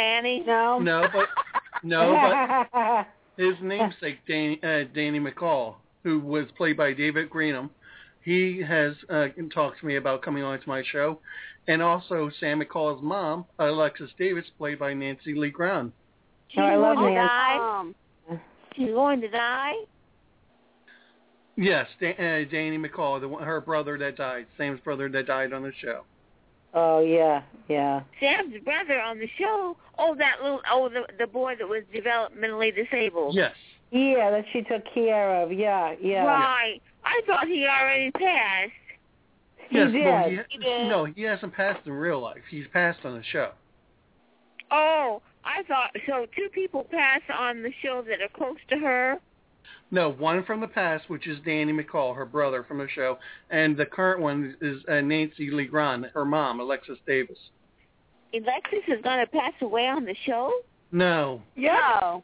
No, but his namesake, Danny McCall, who was played by David Greenham, he has talked to me about coming on to my show, and also Sam McCall's mom, Alexis Davis, played by Nancy Lee Brown. I love Nancy. She's going to die? Yes, Danny McCall, her brother that died, Sam's brother that died on the show. Oh, yeah. Sam's brother on the show? Oh, the boy that was developmentally disabled. Yes. Yeah, that she took care of, yeah. Right. I thought he already passed. Yes, he did. He did. No, he hasn't passed in real life. He's passed on the show. Oh, I thought, so two people pass on the show that are close to her? No, one from the past, which is Danny McCall, her brother from the show, and the current one is Nancy Lee Grahn, her mom, Alexis Davis. Alexis is going to pass away on the show? No. Yeah.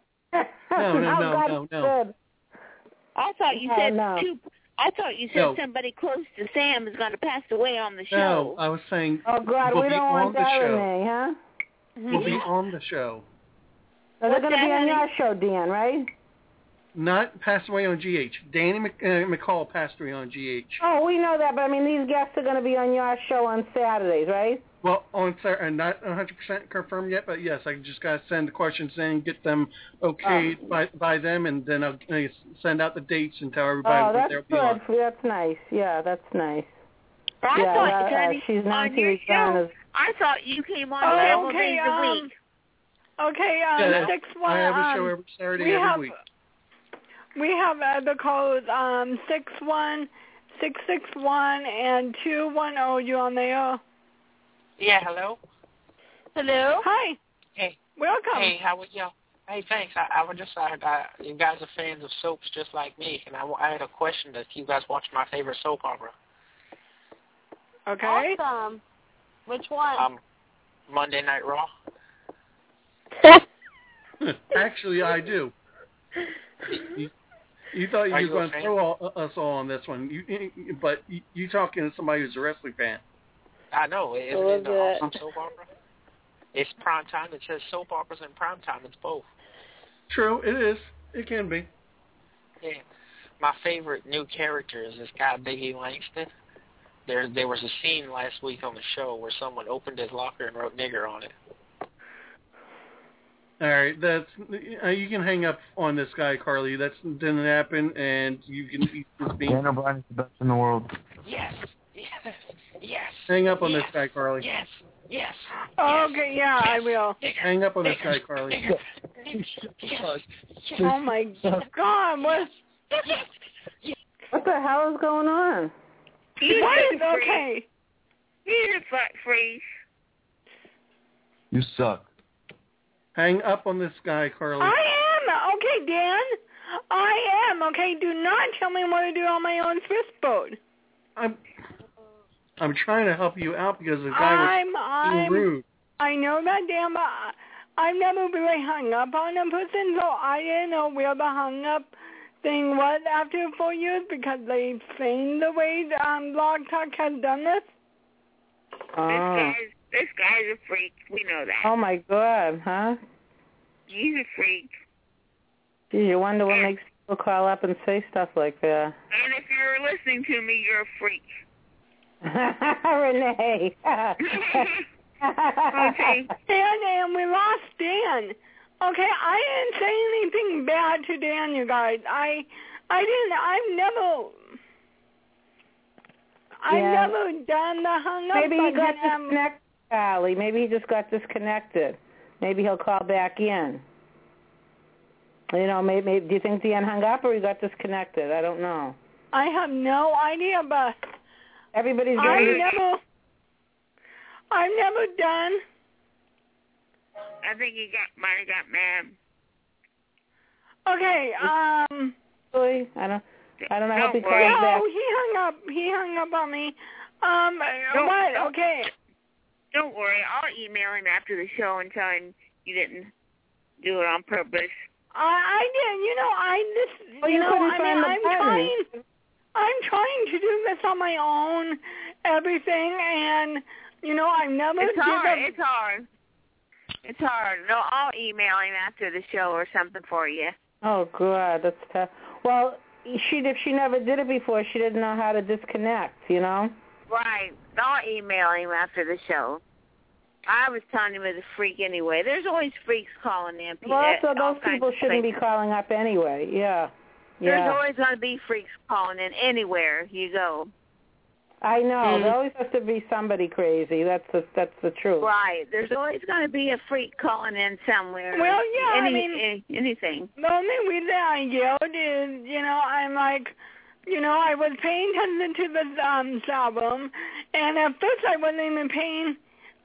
No. I thought you said I thought you said somebody close to Sam is going to pass away on the show. No, I was saying. Oh God, we don't want that, Renee, huh? We'll be on the show. So they're going to be on your show, Dan, right? Not passed away on GH. Danny McCall passed away on GH. Oh, we know that, but I mean, these guests are going to be on your show on Saturdays, right? Well, on Saturday, not 100% confirmed yet, but yes, I just got to send the questions in, get them okayed by them, and then I'll send out the dates and tell everybody what they'll be on. Oh, that's nice. Yeah, that's nice. I thought she's not on your show. I thought you came on several days a week. Okay, 6-1. I have a show every Saturday every week. We have the codes 61661 and 210. You on there? Yeah, hello. Hello. Hi. Hey. Welcome. Hey, how are y'all? Hey, thanks. I was just you guys are fans of soaps just like me, and I had a question that you guys watch my favorite soap opera. Okay. Awesome. Which one? Monday Night Raw. Actually, I do. You thought you were going to throw us all on this one, but you talking to somebody who's a wrestling fan. I know. Isn't it an awesome soap opera? It's prime time. It says soap operas and prime time. It's both. True, it is. It can be. Yeah. My favorite new character is this guy, Biggie Langston. there was a scene last week on the show where someone opened his locker and wrote nigger on it. All right, that's you can hang up on this guy, Carly. That didn't happen, and you can eat this bean. Dan O'Brien is the best in the world. Yes. Hang up on this guy, Carly. Yes. Oh, okay, yeah, I will. Hang up on this guy, Carly. Oh my God! What the hell is going on? What is okay? He's a fuck freeze. You suck. Hang up on this guy, Carly. I am. Okay, Dan. I am. Okay, do not tell me what to do on my own Swiss boat. I'm trying to help you out because the guy was being rude. I know that, Dan, but I've never really hung up on a person, so I didn't know where the hung up thing was after 4 years because they feigned the way Blog Talk has done this. This guy's a freak. We know that. Oh my God, huh? He's a freak. Gee, you wonder what makes people call up and say stuff like that. And if you're listening to me, you're a freak. Renee. Okay. Dan, we lost Dan. Okay, I didn't say anything bad to Dan, you guys. I've never done the hung up. Maybe he got disconnected, Callie. Maybe he just got disconnected. Maybe he'll call back in. You know, maybe do you think Dan hung up or he got disconnected? I don't know. I have no idea, but everybody's I've never done. I think he might have got mad. Okay, I don't know. I hope he calls back. He hung up on me. Okay. Don't worry. I'll email him after the show and tell him you didn't do it on purpose. I did. I'm trying to do this on my own, everything, and I've never. It's hard. It's hard. No, I'll email him after the show or something for you. Oh God, that's tough. Well, if she never did it before, she didn't know how to disconnect. Right. I'll email him after the show. I was telling him he was a freak anyway. There's always freaks calling in. Well, so those people shouldn't be calling up anyway. Yeah. There's always going to be freaks calling in anywhere you go. I know. There always has to be somebody crazy. That's the truth. Right. There's always going to be a freak calling in somewhere. Well, yeah, anything. The only reason I yelled is, I'm like, I was paying attention to the album, and at first I wasn't even paying,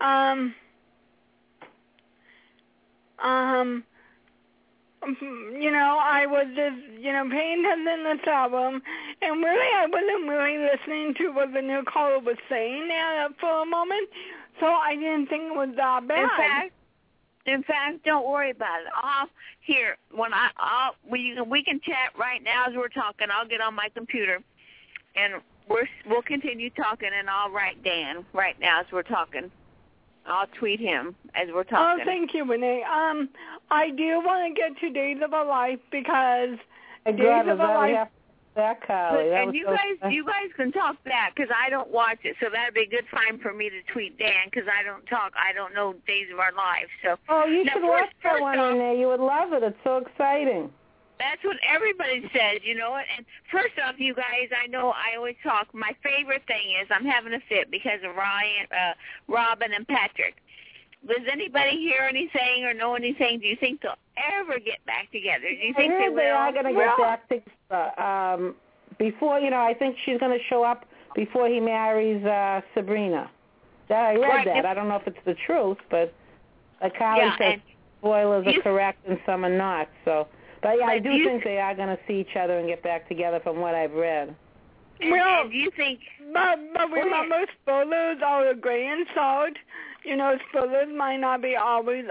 I was just, paying attention to this album, and really I wasn't really listening to what the new caller was saying for a moment, so I didn't think it was that bad. In fact, don't worry about it. We can chat right now as we're talking. I'll get on my computer, and we'll continue talking, and I'll write Dan right now as we're talking. I'll tweet him as we're talking. Oh, thank you, Renee. I do want to get to Days of a Life because Days of a Life. And you guys can talk back because I don't watch it, so that'd be a good time for me to tweet Dan because I don't talk. I don't know Days of Our Lives. So. Oh, you should watch that one, Renee. You would love it. It's so exciting. That's what everybody says, And first off, you guys, I know I always talk. My favorite thing is I'm having a fit because of Robin and Patrick. Does anybody hear anything or know anything? Do you think they'll ever get back together? Do you think they will? They are going to get back together. Before, I think she's going to show up before he marries Sabrina. I read that. I don't know if it's the truth, but like Holly said, spoilers are correct and some are not. So, but yeah, I do think they are going to see each other and get back together from what I've read. Well, do you think? But remember, spoilers are a grain of salt. Spoilers might not be always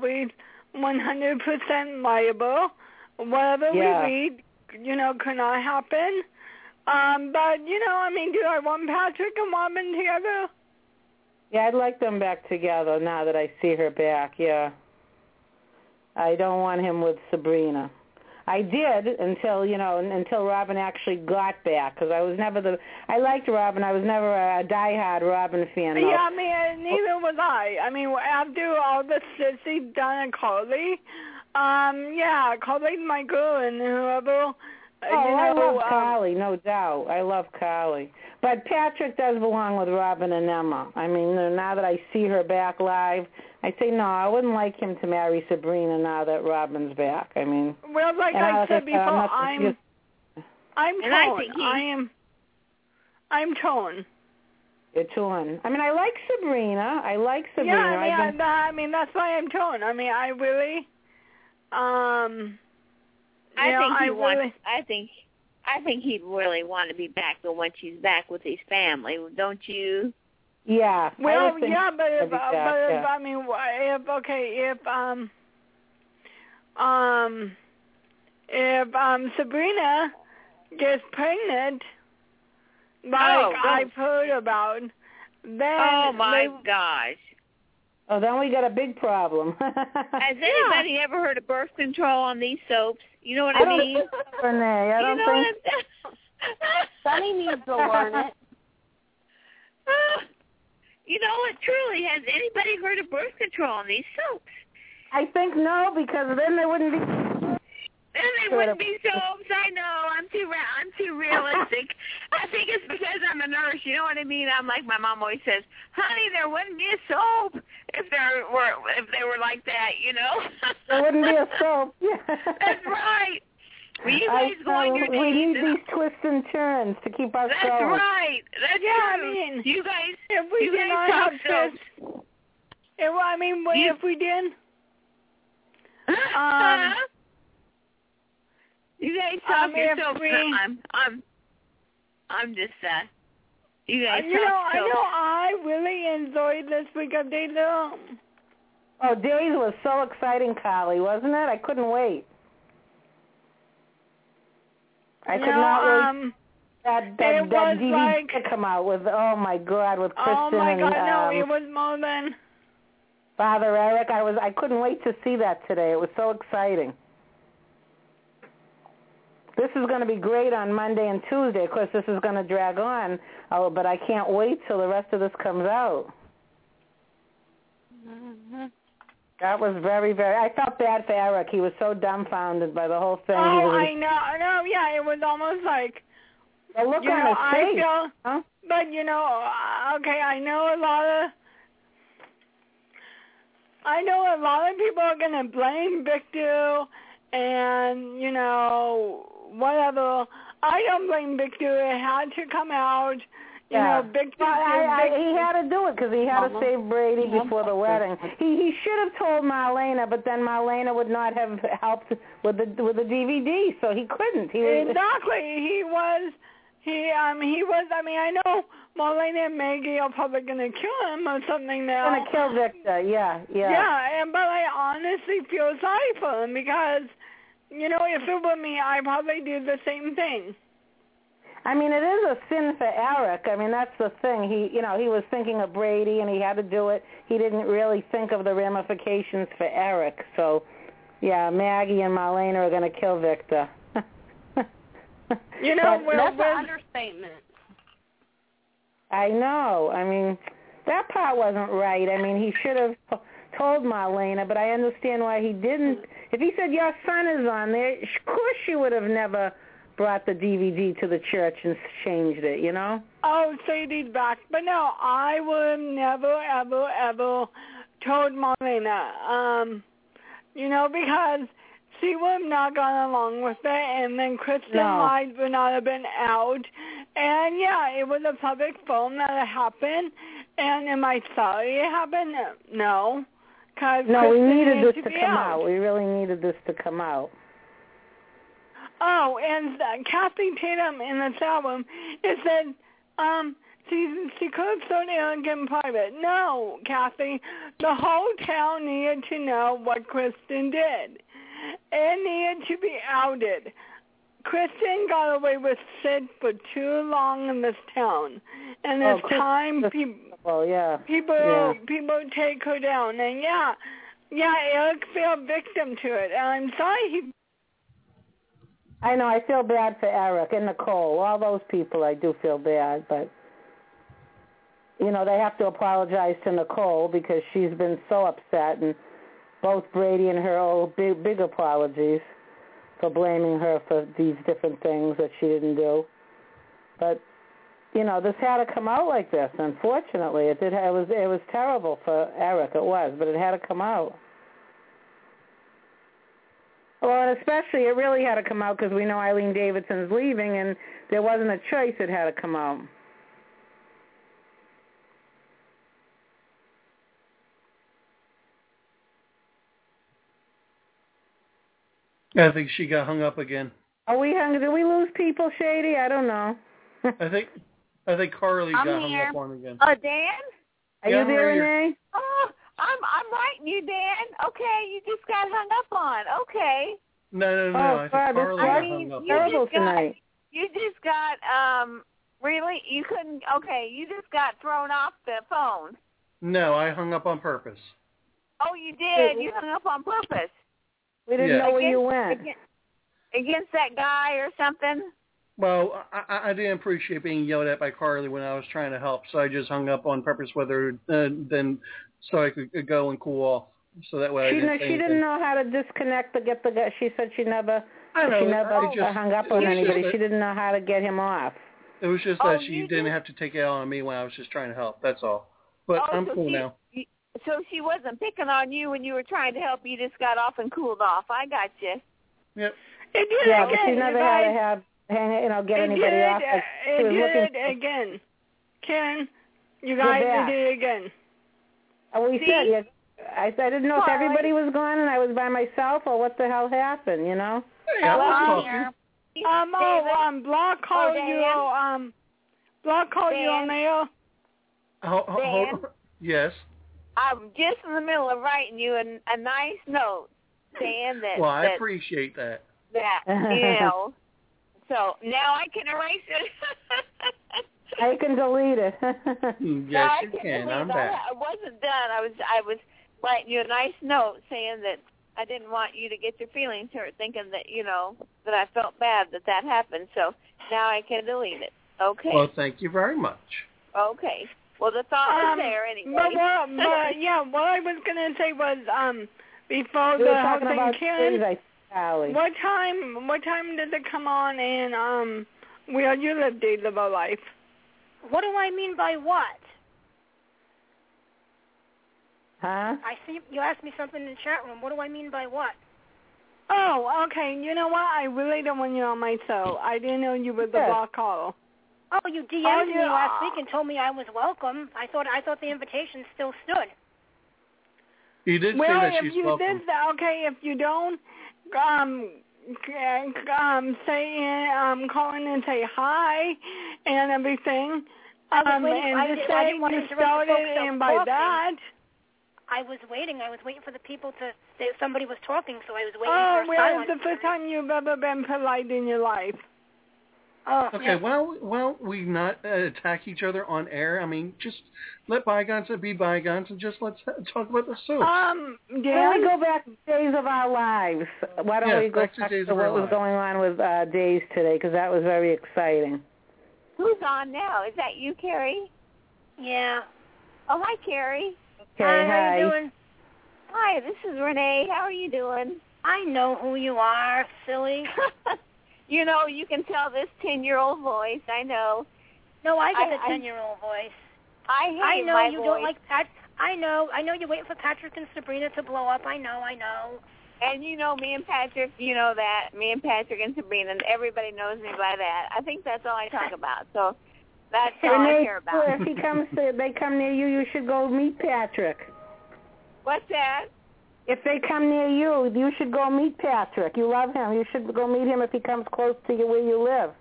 100% liable. Whatever we read, could not happen. But, do I want Patrick and Robin together? Yeah, I'd like them back together now that I see her back, yeah. I don't want him with Sabrina. I did until Robin actually got back, because I was never I liked Robin. I was never a diehard Robin fan, though. Yeah, I mean, neither was I. I mean, after all the sissy done at Carly, Carly's my girl, and whoever. I love Carly, no doubt. I love Carly. But Patrick does belong with Robin and Emma. I mean, now that I see her back live, I say, no, I wouldn't like him to marry Sabrina now that Robin's back. I mean... Well, like I said before, I'm torn. I'm torn. You're torn. I mean, I like Sabrina. Yeah, I mean, that's why I'm torn. I mean, I really... I think he'd really want to be back when she's back with his family, don't you? Yeah. Well, yeah, but if Sabrina gets pregnant, I've heard about, then oh my gosh. Oh, then we got a big problem. Has anybody ever heard of birth control on these soaps? You know what I mean? Renee, I don't think. Sunny needs to learn it. You know what? Truly, has anybody heard of birth control on these soaps? I think no, because then they wouldn't be. Then they wouldn't be soaps. I know. I'm too realistic. I think it's because I'm a nurse. You know what I mean? I'm like my mom always says, "Honey, there wouldn't be a soap if they were like that." You know? There wouldn't be a soap. That's right. Well, you guys go on your days. We need these twists and turns to keep us going. That's right. That's true. I mean, you guys. If we did not have soaps. If we did. You guys talk yourself. I'm just you guys I know I really enjoyed this week of Days. Oh, Days was so exciting, Carly, wasn't it? I couldn't wait. I could not wait. That DVD to come out with, oh my God, with Kristen oh my God, and no, it was more than Father Eric. I couldn't wait to see that today. It was so exciting. This is going to be great on Monday and Tuesday. Of course, this is going to drag on, but I can't wait till the rest of this comes out. Mm-hmm. That was very, very... I felt bad for Eric. He was so dumbfounded by the whole thing. I know. Yeah, it was almost like... Well, look on his face. Huh? But, I know a lot of people are going to blame Victor and, whatever. I don't blame Victor. It had to come out. Victor. He had to do it because he had to save Brady before the wedding. He should have told Marlena, but then Marlena would not have helped with the DVD, so he couldn't. Exactly. He was. I mean, I know Marlena and Maggie are probably going to kill him or something now. Going to kill Victor. Yeah. Yeah, but I honestly feel sorry for him because. If it were me, I'd probably do the same thing. I mean, it is a sin for Eric. I mean, that's the thing. He was thinking of Brady, and he had to do it. He didn't really think of the ramifications for Eric. So, yeah, Maggie and Marlena are going to kill Victor. That's an understatement. I know. I mean, that part wasn't right. I mean, he should have told Marlena, but I understand why he didn't. If he said, your son is on there, of course she would have never brought the DVD to the church and changed it, Oh, Sadie's back. But no, I would have never, ever, ever told Marlena. Because she would have not gone along with it, and then Kristen Light would not have been out. And, yeah, it was a public phone that it happened. And am I sorry it happened? No. No, we needed this to come out. We really needed this to come out. Oh, and Kathy Tatum in this album, it said she could have told Eric in private. No, Kathy, the whole town needed to know what Kristen did. It needed to be outed. Kristen got away with Sid for too long in this town, and it's time people take her down. And yeah, Eric fell victim to it. And I'm sorry I know. I feel bad for Eric and Nicole. All those people, I do feel bad. But, you know, they have to apologize to Nicole because she's been so upset. And both Brady and her owe big apologies for blaming her for these different things that she didn't do. But, you know, this had to come out like this. Unfortunately, it did. It was terrible for Eric. It was, but it had to come out. Well, and especially it really had to come out because we know Eileen Davidson's leaving, and there wasn't a choice. It had to come out. I think she got hung up again. Are we hung? Did we lose people, Shady? I don't know. I think Carly got hung up on again. Dan? Are you there, Renee? Oh, I'm writing you, Dan. Okay, you just got hung up on. Okay. No. I think Carly got hung up. Terrible tonight. You just got really. You couldn't. Okay, you just got thrown off the phone. No, I hung up on purpose. Oh, you did. You hung up on purpose. We didn't know where you went. Against that guy or something? Well, I didn't appreciate being yelled at by Carly when I was trying to help, so I just hung up on purpose with her, then so I could go and cool off. So that way she didn't know how to disconnect to get the guy. She said she never hung up on anybody. She didn't know how to get him off. It was just that she didn't have to take it out on me when I was just trying to help. That's all. But I'm cool now. So she wasn't picking on you when you were trying to help. You just got off and cooled off. I got you. Yep. Yeah, but she never had to get anybody off. It did again. Ken, you guys did it again. We said, I didn't know if everybody was gone and I was by myself or what the hell happened, you know? Hey, I was talking. Block called you. Block called you on there. Hold. Yes. I'm just in the middle of writing you a nice note, Dan. Well, I appreciate that. So now I can erase it. I can delete it. Yes, you can. I'm back. I wasn't done. I was writing you a nice note saying that I didn't want you to get your feelings hurt, thinking that that I felt bad that happened. So now I can delete it. Okay. Well, thank you very much. Okay. Well, the thought was there anyway. What I was gonna say was before the whole thing, Ken. What time does it come on in Where You Live, Days of Our Life? What do I mean by what? Huh? I see you asked me something in the chat room. What do I mean by what? Oh, okay. You know what? I really don't want you on my show. I didn't know you were the block caller. Oh, you DM'd me last week and told me I was welcome. I thought the invitation still stood. You did say that she's welcome. If you don't call in and say hi and everything, and just say you started, and by that. I was waiting for the people to say somebody was talking, so I was waiting for silence. It's the first time you've ever been polite in your life. Oh, okay, yeah. well, we not attack each other on air. I mean, just let bygones be bygones, and just let's talk about the soap. Why don't we go back to Days of Our Lives? Why don't we go back to what was going on with Days today? Because that was very exciting. Who's on now? Is that you, Carrie? Yeah. Oh, hi, Carrie. Okay, hi. How you doing? Hi, this is Renee. How are you doing? I know who you are, silly. You can tell this 10-year-old voice. I know. No, I get a 10-year-old voice. I know my you voice. Don't like Pat. I know you're waiting for Patrick and Sabrina to blow up. I know. And me and Patrick, that. Me and Patrick and Sabrina, and everybody knows me by that. I think that's all I talk about. So that's all I care about. If they come near you, you should go meet Patrick. What's that? If they come near you, you should go meet Patrick. You love him. You should go meet him if he comes close to you where you live.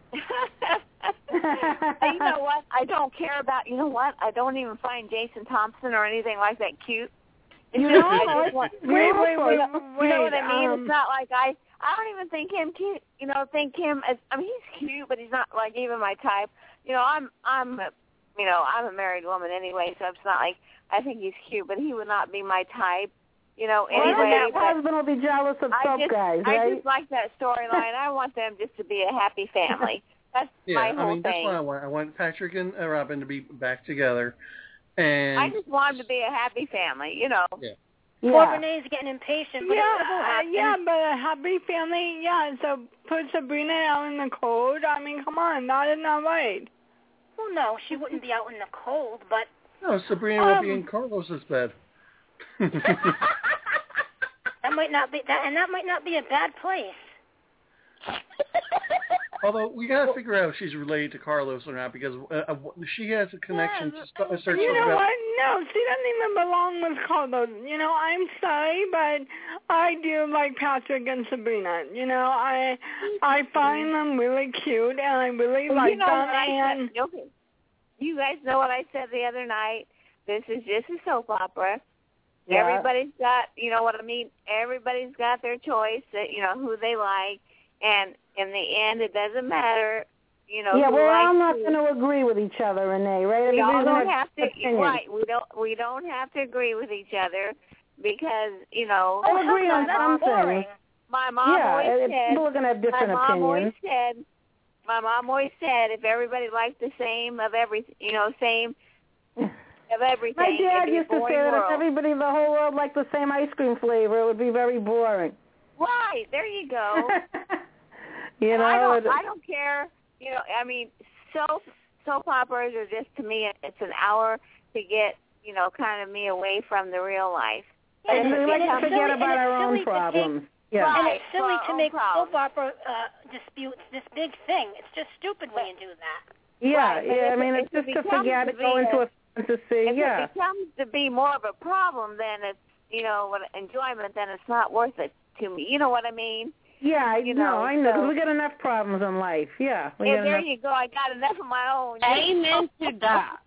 You know what? I don't care about, I don't even find Jason Thompson or anything like that cute. Wait. You know what I mean? It's not like I don't even think him cute. Think him as, he's cute, but he's not like even my type. I'm a married woman anyway, so it's not like I think he's cute, but he would not be my type. Anyway, that husband will be jealous of soap guys, right? I just like that storyline. I want them just to be a happy family. That's my whole thing. That's what I want. I want Patrick and Robin to be back together. And I just want them to be a happy family, Yeah. Poor Renee's getting impatient, but it will happen. But a happy family, so put Sabrina out in the cold. I mean, come on, that is not right. Well, no, she wouldn't be out in the cold, but... No, Sabrina will be in Carlos's bed. That might not be a bad place. Although we gotta figure out if she's related to Carlos or not, because she has a connection to search. You know what? No, she doesn't even belong with Carlos. I'm sorry, but I do like Patrick and Sabrina. I find them really cute, and I really like them. And you guys know what I said the other night? This is just a soap opera. Yeah. Everybody's got, everybody's got their choice, who they like, and in the end, it doesn't matter, we're all not going to agree with each other, Renee, right? We all don't have to, right? We don't have to agree with each other because, we'll agree on something. My mom always said. People are going to have different opinions. My mom always said, if everybody liked the same of everything, same of everything. My dad used to say that if everybody in the whole world liked the same ice cream flavor, it would be very boring. Right, there you go. I don't care. Soap operas are just, to me, it's an hour to get, kind of me away from the real life. And we like to forget about our own problems. And it's silly to make soap opera disputes this big thing. It's just stupid when you do that. Yeah, it's just to forget it, go into a fantasy. If it becomes to be more of a problem than it's, enjoyment, then it's not worth it to me. You know what I mean? Yeah, I know, because we got enough problems in life. Yeah. There you go. I got enough of my own. Amen to that.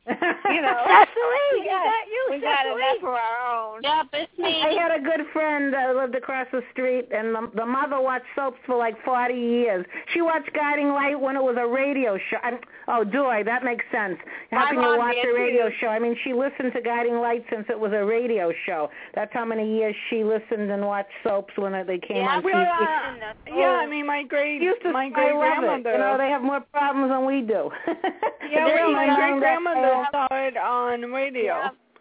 Cecily, we got enough of our own. Yep, it's me. I had a good friend that lived across the street, and the mother watched soaps for like 40 years. She watched Guiding Light when it was a radio show. That makes sense. How can you watch a radio show? I mean, she listened to Guiding Light since it was a radio show. That's how many years she listened and watched soaps when they came on TV. My great-grandmother. They have more problems than we do. My great-grandmother saw it on radio.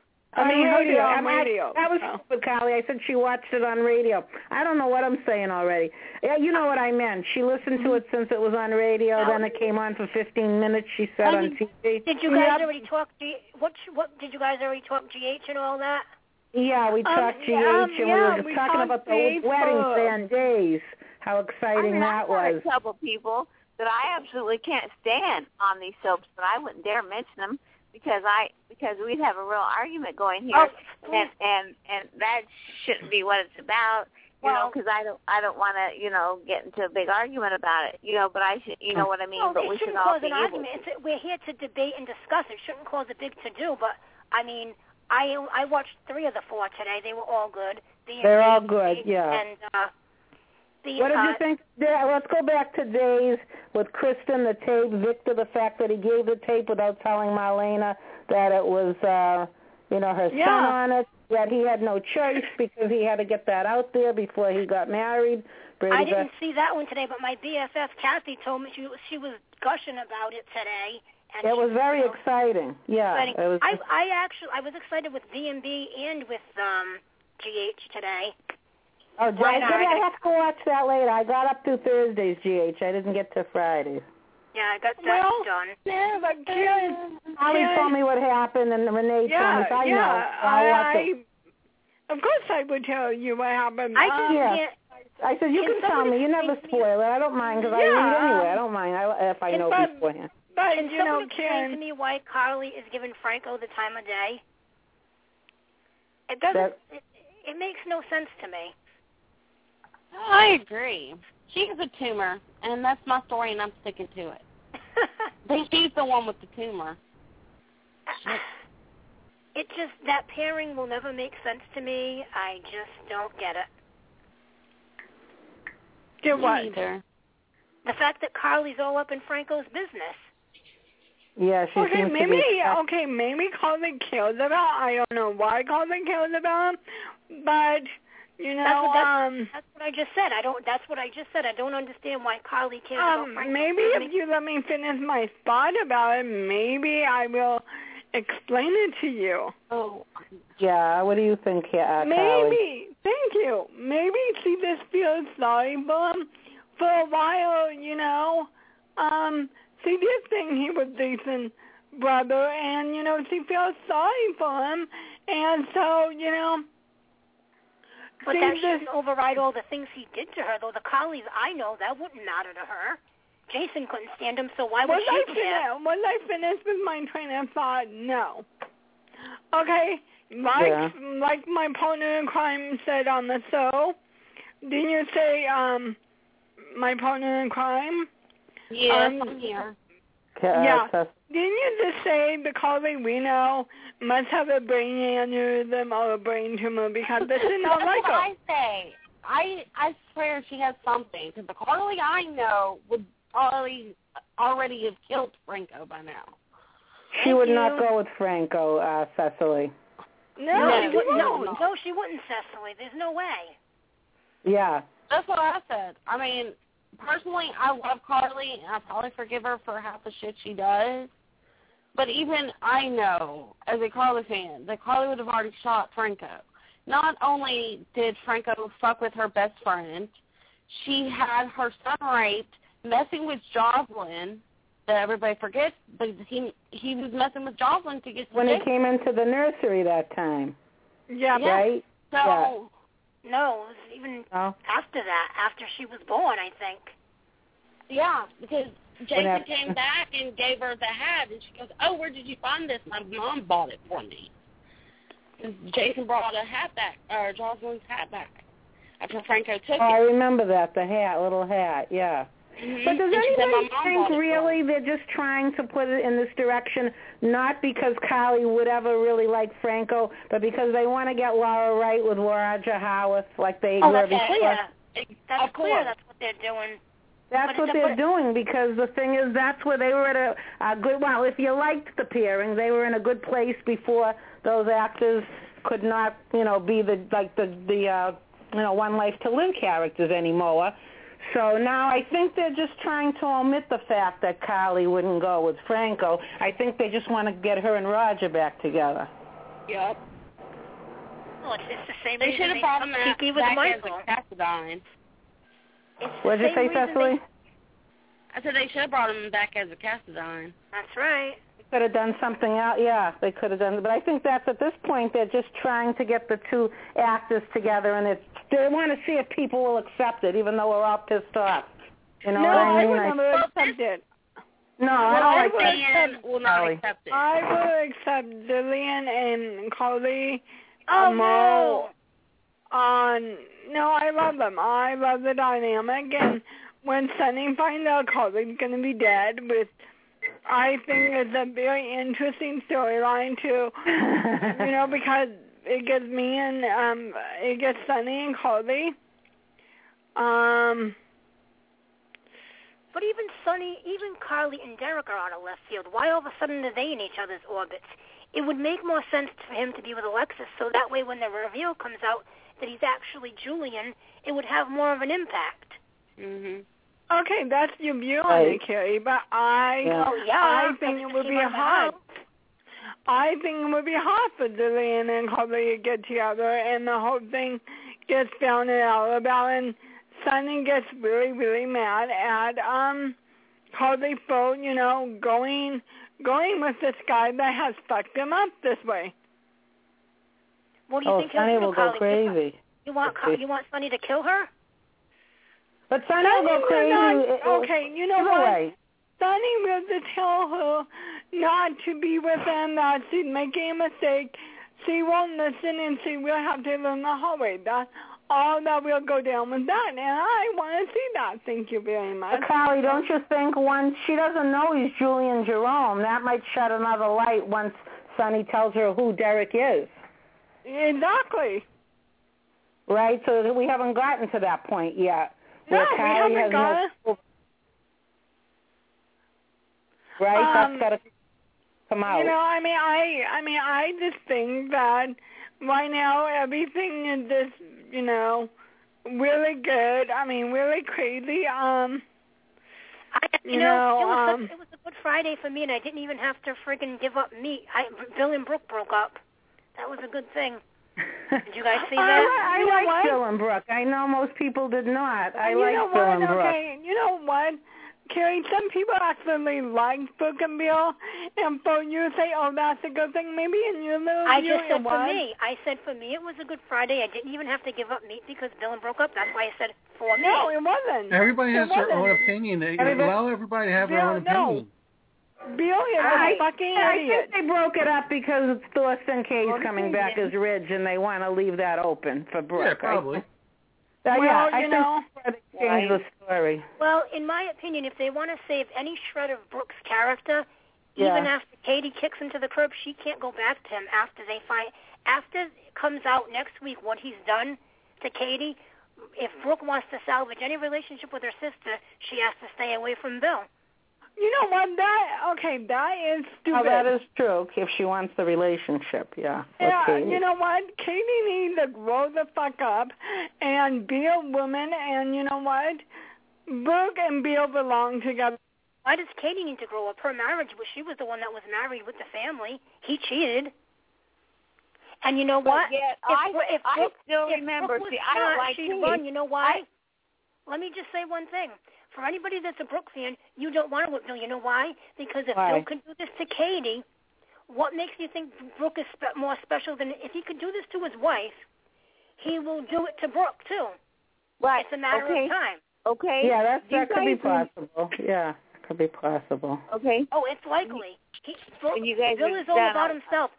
radio. That was stupid, Callie. I said she watched it on radio. I don't know what I'm saying already. Yeah, you know what I meant. She listened to it since it was on radio. Then it came on for 15 minutes. She said on TV. Did you guys already talk? What did you guys already talk GH and all that? Yeah, we talked GH and we were talking about the wedding fan days. How exciting that was. I've got a couple people that I absolutely can't stand on these soaps, but I wouldn't dare mention them because we'd have a real argument going here, and that shouldn't be what it's about, because I don't want to, get into a big argument about it, but I should, what I mean. Well, but we shouldn't should all cause an argument. We're here to debate and discuss. It shouldn't cause a big to-do, but I mean, I watched 3 of the 4 today. They were all good. They're all good, yeah. And what did you think? Let's go back to days with Kristen, the tape, Victor, the fact that he gave the tape without telling Marlena that it was, her son on it, that he had no choice because he had to get that out there before he got married. I didn't see that one today, but my BFF, Kathy, told me she was gushing about it today. And it was very exciting. Yeah. Exciting. It was, I was excited with V&B and with GH today. Oh, I have to watch that later. I got up through Thursdays, GH. I didn't get to Fridays. Yeah, I got that done. Yeah, but Holly told me what happened, and Renee told me. So I know. I'll watch it. Of course I would tell you what happened. I said, you can tell me. You never spoil it. I don't mind, because I read anyway. I don't mind if I know beforehand. But, can someone explain to me why Carly is giving Franco the time of day? It doesn't. It makes no sense to me. I agree. She's a tumor, and that's my story, and I'm sticking to it. She's the one with the tumor. It just, that pairing will never make sense to me. I just don't get it. Get what? Either. The fact that Carly's all up in Franco's business. Yeah, she maybe Carly cares about. I don't know why Carly cares about him, But that's what I just said. That's what I just said. I don't understand why Carly cares about Franco. Maybe if you let me finish my thought about it, maybe I will explain it to you. Oh. Yeah, what do you think, Carly? Maybe. Thank you. Maybe she just feels sorry for him for a while, she did think he was a decent brother, and, she feels sorry for him, and so, But that shouldn't override all the things he did to her, though. The Carlys I know, that wouldn't matter to her. Jason couldn't stand him, so why would she care? Was I finished with my train of thought? No. Okay, like my partner in crime said on the show, didn't you say, my partner in crime? Yes, I'm here. Yeah. Didn't you just say the Carly we know must have a brain aneurysm or a brain tumor because this is not like her? That's what I say. I swear she has something, because the Carly I know would probably already have killed Franco by now. She would not go with Franco, Cecily. No, she wouldn't, Cecily. There's no way. Yeah. That's what I said. I mean, personally, I love Carly, and I probably forgive her for half the shit she does. But even I know, as a Carly fan, that Carly would have already shot Franco. Not only did Franco fuck with her best friend, she had her son raped, messing with Jocelyn, that everybody forgets, but he was messing with Jocelyn to get when he came into the nursery that time. Yeah. Right? So... Yeah. No, it was even after that, after she was born, I think. Yeah, because Jason came back and gave her the hat, and she goes, "Oh, where did you find this? My mom bought it for me." And Jason brought a hat back, or Jocelyn's hat back, after Franco took it. I remember that, the hat, little hat, yeah. Mm-hmm. But does anybody think really they're just trying to put it in this direction, not because Carly would ever really like Franco, but because they want to get Laura right with Roger Howarth like they were before? Clear. That's clear. That's what they're doing. That's what they're doing, because the thing is, that's where they were at a good, well, if you liked the pairing, they were in a good place before those actors could not, be the One Life to Live characters anymore. So now I think they're just trying to omit the fact that Carly wouldn't go with Franco. I think they just want to get her and Roger back together. Yep. Well, it's the same they reason should have brought him back as a Cassadine. What did you say, Cecily? I said they should have brought him back as a Cassadine. That's right. They could have done something else. Yeah, they could have done. But I think that's at this point they're just trying to get the two actors together, and they want to see if people will accept it, even though we're all pissed off. You know what I mean? I would never accept it. No, I don't like will not accept it. I will accept Lillian and Carly. No, I love them. I love the dynamic, and when Sunny finds out Carly's going to be dead, I think it's a very interesting storyline too, because it gets me and it gets Sunny and Carly. But even Sunny, even Carly and Derek are out of left field. Why all of a sudden are they in each other's orbits? It would make more sense for him to be with Alexis, so that way when the reveal comes out that he's actually Julian, it would have more of an impact. Mhm. Okay, that's your view on it, Carrie, but I think it would be hard. I think it would be hard for Lillian and Carly to get together, and the whole thing gets found out about, and Sunny gets really, really mad at Carly for, going with this guy that has fucked him up this way. What do you think Sunny he'll do, will go crazy. You want Sunny to kill her? But Sunny will go crazy. Okay, you know what? Sunny will just tell her not to be with him, that she's making a mistake. She won't listen, and she will have to learn the hard way. That's all that will go down with that, and I want to see that. Thank you very much. But Carly, don't you think once she doesn't know he's Julian Jerome, that might shed another light once Sunny tells her who Derek is? Exactly. Right, so we haven't gotten to that point yet. No, we haven't gotten. Right, that's got to come out. I just think that right now everything is just, really good. I mean, really crazy. It was a good Friday for me, and I didn't even have to friggin' give up meat. Bill and Brooke broke up. That was a good thing. Did you guys see that? I like Bill and Brooke. I know most people did not. I like Bill and Brooke. Okay, you know what? Carrie, some people actually like Brooke and Bill, and for you to say, oh, that's a good thing, maybe in your little I just said for me. I said for me it was a good Friday. I didn't even have to give up meat because Bill and broke up. That's why I said for me. No, it wasn't. Everybody has their own opinion. Allow everybody to have their own opinion. Bill is a fucking idiot. I think they broke it up because Thorsten Kaye's coming back as Ridge, and they want to leave that open for Brooke. Yeah, probably. Well, I think they changed the story. Well, in my opinion, if they want to save any shred of Brooke's character, even after Katie kicks him to the curb, she can't go back to him after they fight. After it comes out next week what he's done to Katie, if Brooke wants to salvage any relationship with her sister, she has to stay away from Bill. You know what? That is stupid. Oh, that is true. If she wants the relationship, yeah. Yeah, you know what? Katie needs to grow the fuck up and be a woman, and you know what? Brooke and Bill belong together. Why does Katie need to grow up? Her marriage, she was the one that was married with the family. He cheated. And you know what? Yeah, I still remember. See, I don't like Katie. Run, you know why? Let me just say one thing. For anybody that's a Brooke fan, you don't want to whip Bill. You know why? Because if Bill could do this to Katie, what makes you think Brooke is more special than if he could do this to his wife? He will do it to Brooke too. Right. It's a matter of time. Okay. Yeah, that could be possible. Yeah, that could be possible. Okay. Oh, it's likely. Bill is all about himself.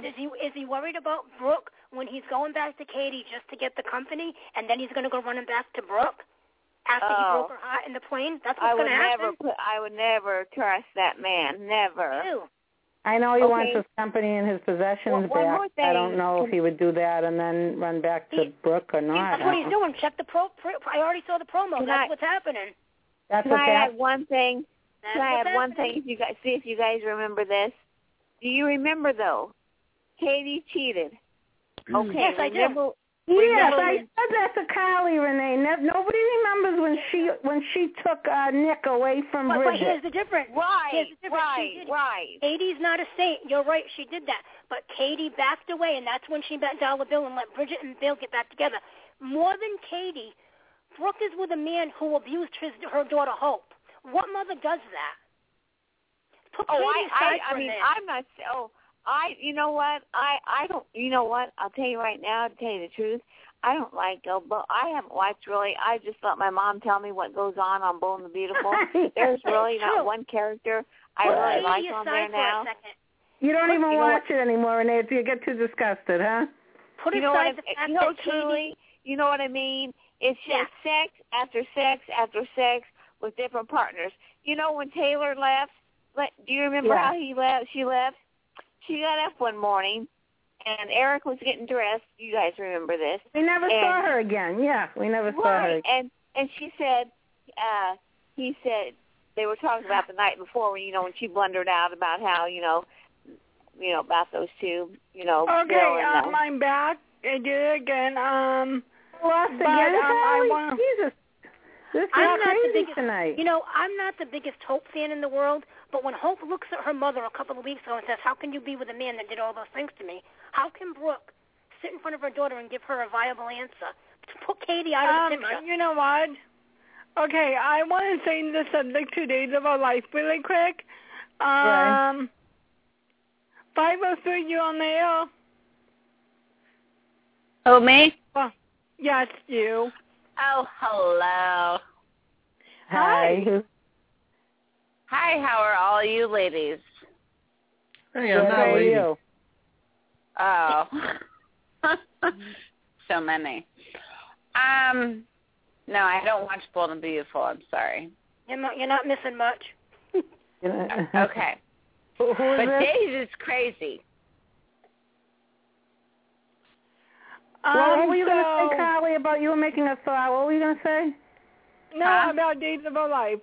Is he worried about Brooke when he's going back to Katie just to get the company, and then he's going to go running back to Brooke? After he broke her heart in the plane? That's what's going to happen? I would never trust that man. Never. I know he wants his company and his possessions back. I don't know if he would do that and then run back to Brooke or not. That's what he's doing. Check the I already saw the promo. That's what's happening. Can I add one thing? Can I add one thing? If you guys remember this. Do you remember, though? Katie cheated. Okay. Yes, I do. Yes, I said that to Carly, Renee. Nobody remembers when she took Nick away from Bridget. But here's the difference. Right. Katie's not a saint. You're right. She did that. But Katie backed away, and that's when she met Dollar Bill and let Bridget and Bill get back together. More than Katie, Brooke is with a man who abused her daughter Hope. What mother does that? Put Katie aside for a minute. I'm not. You know what? I don't. You know what? I'll tell you right now. To tell you the truth, I don't like Bull. I haven't watched really. I just let my mom tell me what goes on Bull and the Beautiful. There's really not one character I really like on there now. You don't even watch it anymore, Renee. You get too disgusted, huh? Put aside the fact that truly, you know what I mean? It's just sex after sex after sex with different partners. You know when Taylor left? Do you remember how he left? She left. She got up one morning, and Eric was getting dressed. You guys remember this? We never saw her again. Yeah, we never saw her again. And she said, he said, they were talking about the night before when she blundered out about how, about those two, Okay, Bill and, I'm back. I did it again. Lost again, Jesus. This is crazy tonight. I'm not the biggest Hope fan in the world, but when Hope looks at her mother a couple of weeks ago and says, how can you be with a man that did all those things to me? How can Brooke sit in front of her daughter and give her a viable answer? To put Katie out of the picture. You know what? Okay, I want to say the subject 2 days of our life really quick. 503, you on the air? Oh, me? Well, yes, you. Oh, hello. Hi. Hi, how are all you ladies? Hey, I'm not a lady. Oh. So many. No, I don't watch Bold and Beautiful. I'm sorry. You're not missing much. Okay. Who but is Dave is crazy. What were you going to say, Carly, about you were making a thought? What were you going to say? No, about Days of Our Life.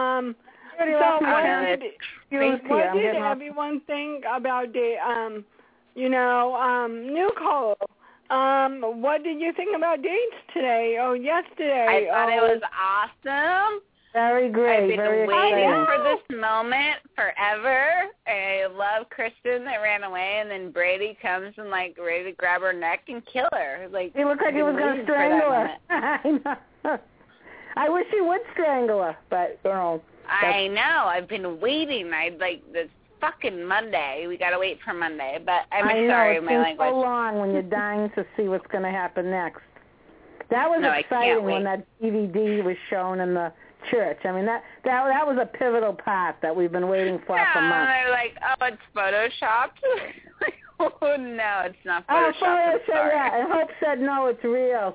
What did everyone think about new caller? What did you think about dates today? Oh, yesterday. I thought it was awesome. Very great. I've been very waiting exciting. for this moment forever. I love Kristen that ran away, and then Brady comes and like ready to grab her neck and kill her. Like he looked like he was going to strangle her. I know. I wish he would strangle her, but you know. I know. I've been waiting. This fucking Monday. We gotta wait for Monday. But I'm sorry, my language. So long when you're dying to see what's going to happen next. That was exciting when that DVD was shown in the church. I mean, that was a pivotal part that we've been waiting for months. And they're like, oh, it's photoshopped. Oh no, it's not photoshopped. Yeah, and Hope said no, it's real.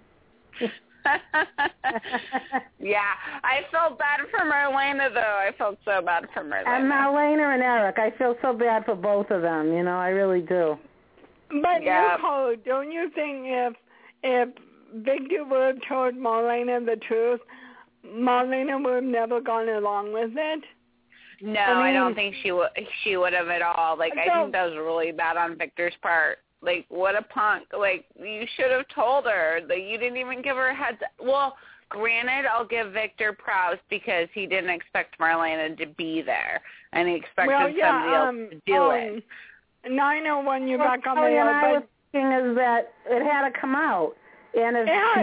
Yeah, I felt bad for Marlena, though. I felt so bad for Marlena. And Marlena and Eric, I feel so bad for both of them. You know, I really do. But Nicole, don't you think if Victor would have told Marlena the truth, Marlena would have never gone along with it? No, I don't think she would have at all. Like, I think that was really bad on Victor's part. Like, what a punk. Like, you should have told her. Like, you didn't even give her a heads up. Well, granted, I'll give Victor props because he didn't expect Marlena to be there. And he expected somebody else to do it. And I know when you're back on the air, but I was thinking is that it had to come out. And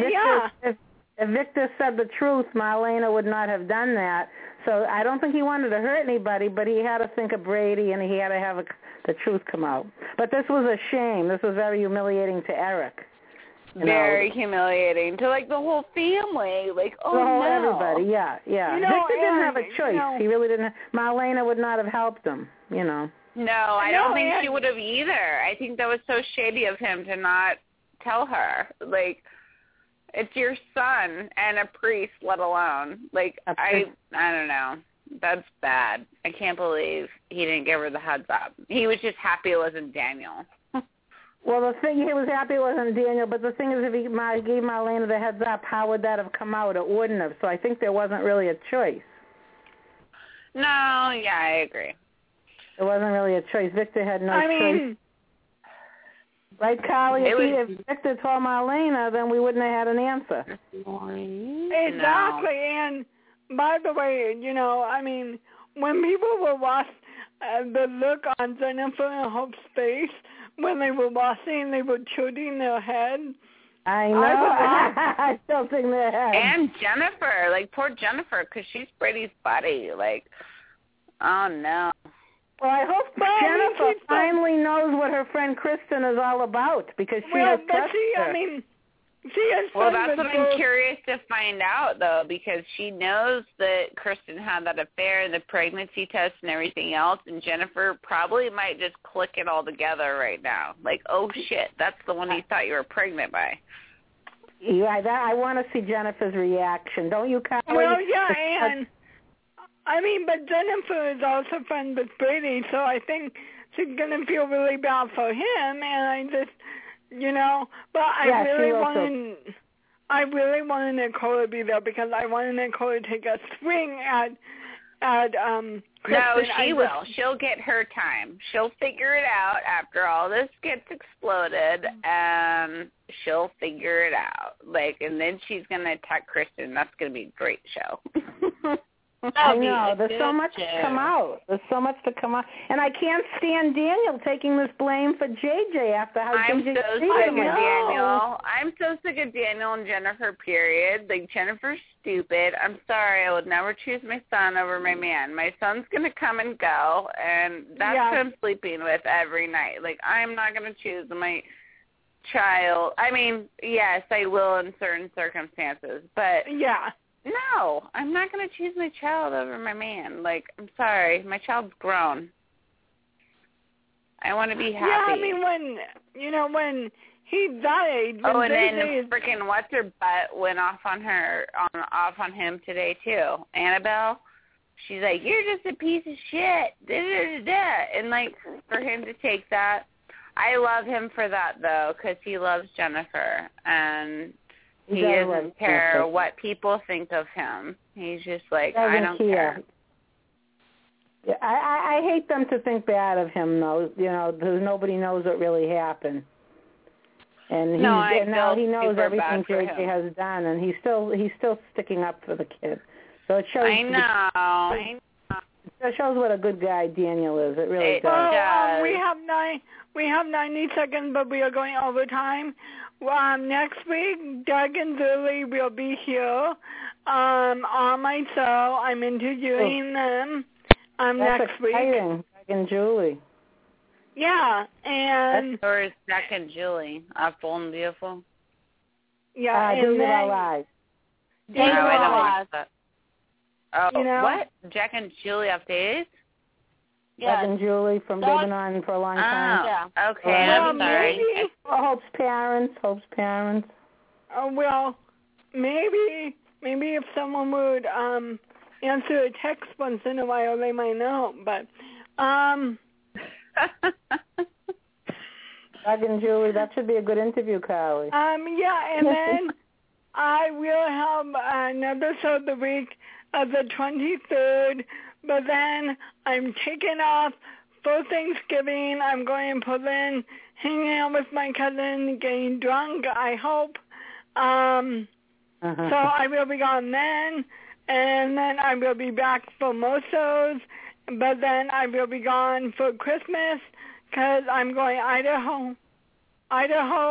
if Victor said the truth, Marlena would not have done that. So I don't think he wanted to hurt anybody, but he had to think of Brady, and he had to have the truth come out. But this was a shame. This was very humiliating to Eric. Very humiliating to, like, the whole family. Like, oh, no. Everybody, yeah. Victor didn't have a choice. He really didn't. Marlena would not have helped him, you know. No, I don't think she would have either. I think that was so shady of him to not tell her. Like, it's your son and a priest, let alone. Like, I don't know. That's bad. I can't believe he didn't give her the heads up. He was just happy it wasn't Daniel. Well, he was happy it wasn't Daniel, but the thing is, if he gave Marlena the heads up, how would that have come out? It wouldn't have. So I think there wasn't really a choice. No, yeah, I agree. There wasn't really a choice. Victor had no choice. Right, Carly? If Victor told Marlena, then we wouldn't have had an answer. Exactly. No. And by the way, you know, I mean, when people were watching, the look on Jennifer and Hope's face when they were watching, they were tilting their head. I know. I tilting their head. And Jennifer, like, poor Jennifer, because she's Brady's buddy. Like, oh, no. Well, I hope Jennifer finally knows what her friend Kristen is all about, because she has trusted her. I mean, she has well, that's what I'm curious to find out, though, because she knows that Kristen had that affair, the pregnancy test and everything else, and Jennifer probably might just click it all together right now. Like, oh, shit, that's the one you thought you were pregnant by. Yeah, I want to see Jennifer's reaction. Don't you, Carly? Well, yeah, and I mean, but Jennifer is also friends with Brady, so I think she's going to feel really bad for him, and I just, you know, but I really wanted Nicole to be there because I wanted Nicole to take a swing at Kristen. No, she will. She'll get her time. She'll figure it out after all this gets exploded, and she'll figure it out. Like, and then she's going to attack Kristen. That's going to be a great show. I know. There's so much to come out. There's so much to come out. And I can't stand Daniel taking this blame for JJ after how I'm JJ so sick of Daniel. I'm so sick of Daniel and Jennifer, period. Like, Jennifer's stupid. I'm sorry. I would never choose my son over my man. My son's going to come and go, and that's who I'm sleeping with every night. Like, I'm not going to choose my child. I mean, yes, I will in certain circumstances, but no, I'm not going to choose my child over my man. Like, I'm sorry. My child's grown. I want to be happy. Yeah, I mean, when he died. Oh, and then freaking what's-her-butt went off on him today, too. Annabelle. She's like, you're just a piece of shit. Da-da-da-da. And, like, for him to take that, I love him for that, though, because he loves Jennifer. And he doesn't care what people think of him. He's just like, I don't care. Yeah, I hate them to think bad of him, though, you know, because nobody knows what really happened. And now he knows everything JJ has done, and he's still sticking up for the kid. So it shows. I know. It shows what a good guy Daniel is. It really does. Oh, we have 90 seconds, but we are going over time. Next week, Doug and Julie will be here on my show. I'm interviewing them next week. Doug and Julie. Yeah, and... Or is Jack and Julie off Bold and Beautiful? Yeah, and David then... Alive. David Alive. Oh, you know? What? Jack and Julie off Days? Yeah. Doug and Julie from They've been on for a long time. Yeah. Okay, I'm sorry. Maybe... Hope's parents. Well, maybe if someone would answer a text once in a while, they might know. But Doug and Julie, that should be a good interview, Carly. Yeah, and then I will have another show the week of the 23rd. But then I'm taking off for Thanksgiving. I'm going to Portland, hanging out with my cousin, getting drunk, I hope. So I will be gone then, and then I will be back for most shows. But then I will be gone for Christmas because I'm going Idaho. You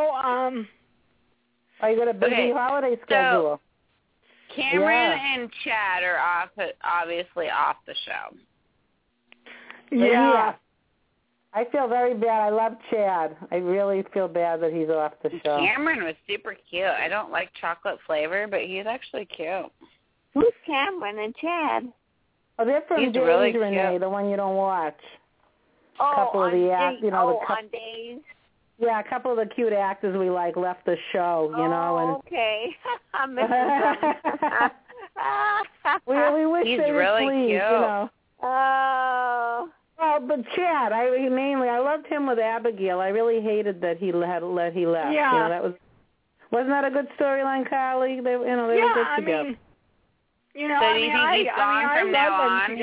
got a busy holiday schedule. So Cameron and Chad are obviously off the show. Yeah. I feel very bad. I love Chad. I really feel bad that he's off the show. Cameron was super cute. I don't like chocolate flavor, but he's actually cute. Who's Cameron and Chad? Oh, they're from Days, really Renee, the one you don't watch. Oh, couple of the on Days. Yeah, a couple of the cute actors we like left the show, you know. And okay. I'm missing something. we wish he's they really would leave, cute. You know. Oh. Well, but Chad, I loved him with Abigail. I really hated that he left. Yeah. You know, wasn't that a good storyline, Carly? They were good together. Mean, so do you think he's gone from now on?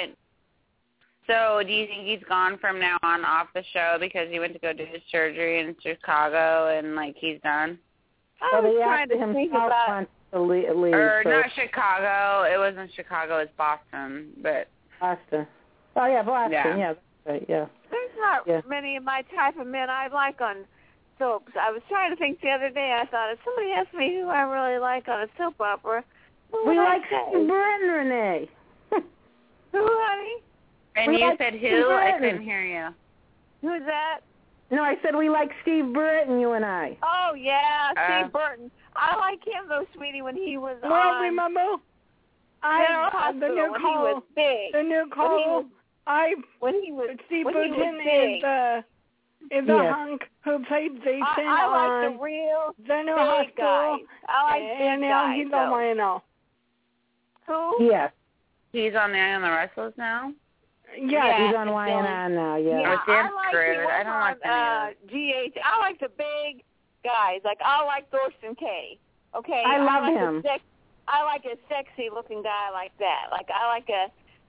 So do you think he's gone from now on off the show because he went to go do his surgery in Chicago and he's done? I was trying to think about to leave. Or not Chicago. It wasn't Chicago. It's Boston, but Boston. Oh yeah, Boston. Yeah, that's right. Yeah. There's not many of my type of men I like on soaps. I was trying to think the other day. I thought if somebody asked me who I really like on a soap opera, we like Steve Burton, Renee. Who, honey? And you said who? I couldn't hear you. Who's that? No, I said we like Steve Burton, you and I. Oh, yeah, Steve Burton. I like him, though, sweetie, when he was on... remember? The new Cole. He was big. The new Cole. Steve Burton is the hunk who played Jason I like the real the new big guys. I like and big now guys, he's on YNL. Who? Yes. He's on the Eye on the Restless now? Yeah, he's on YNL now, Yeah, I like I don't like the GH. I like the big guys. Like, I like Thorsten Kaye. Okay? I love him. I like a sexy-looking guy like that. Like, I like a,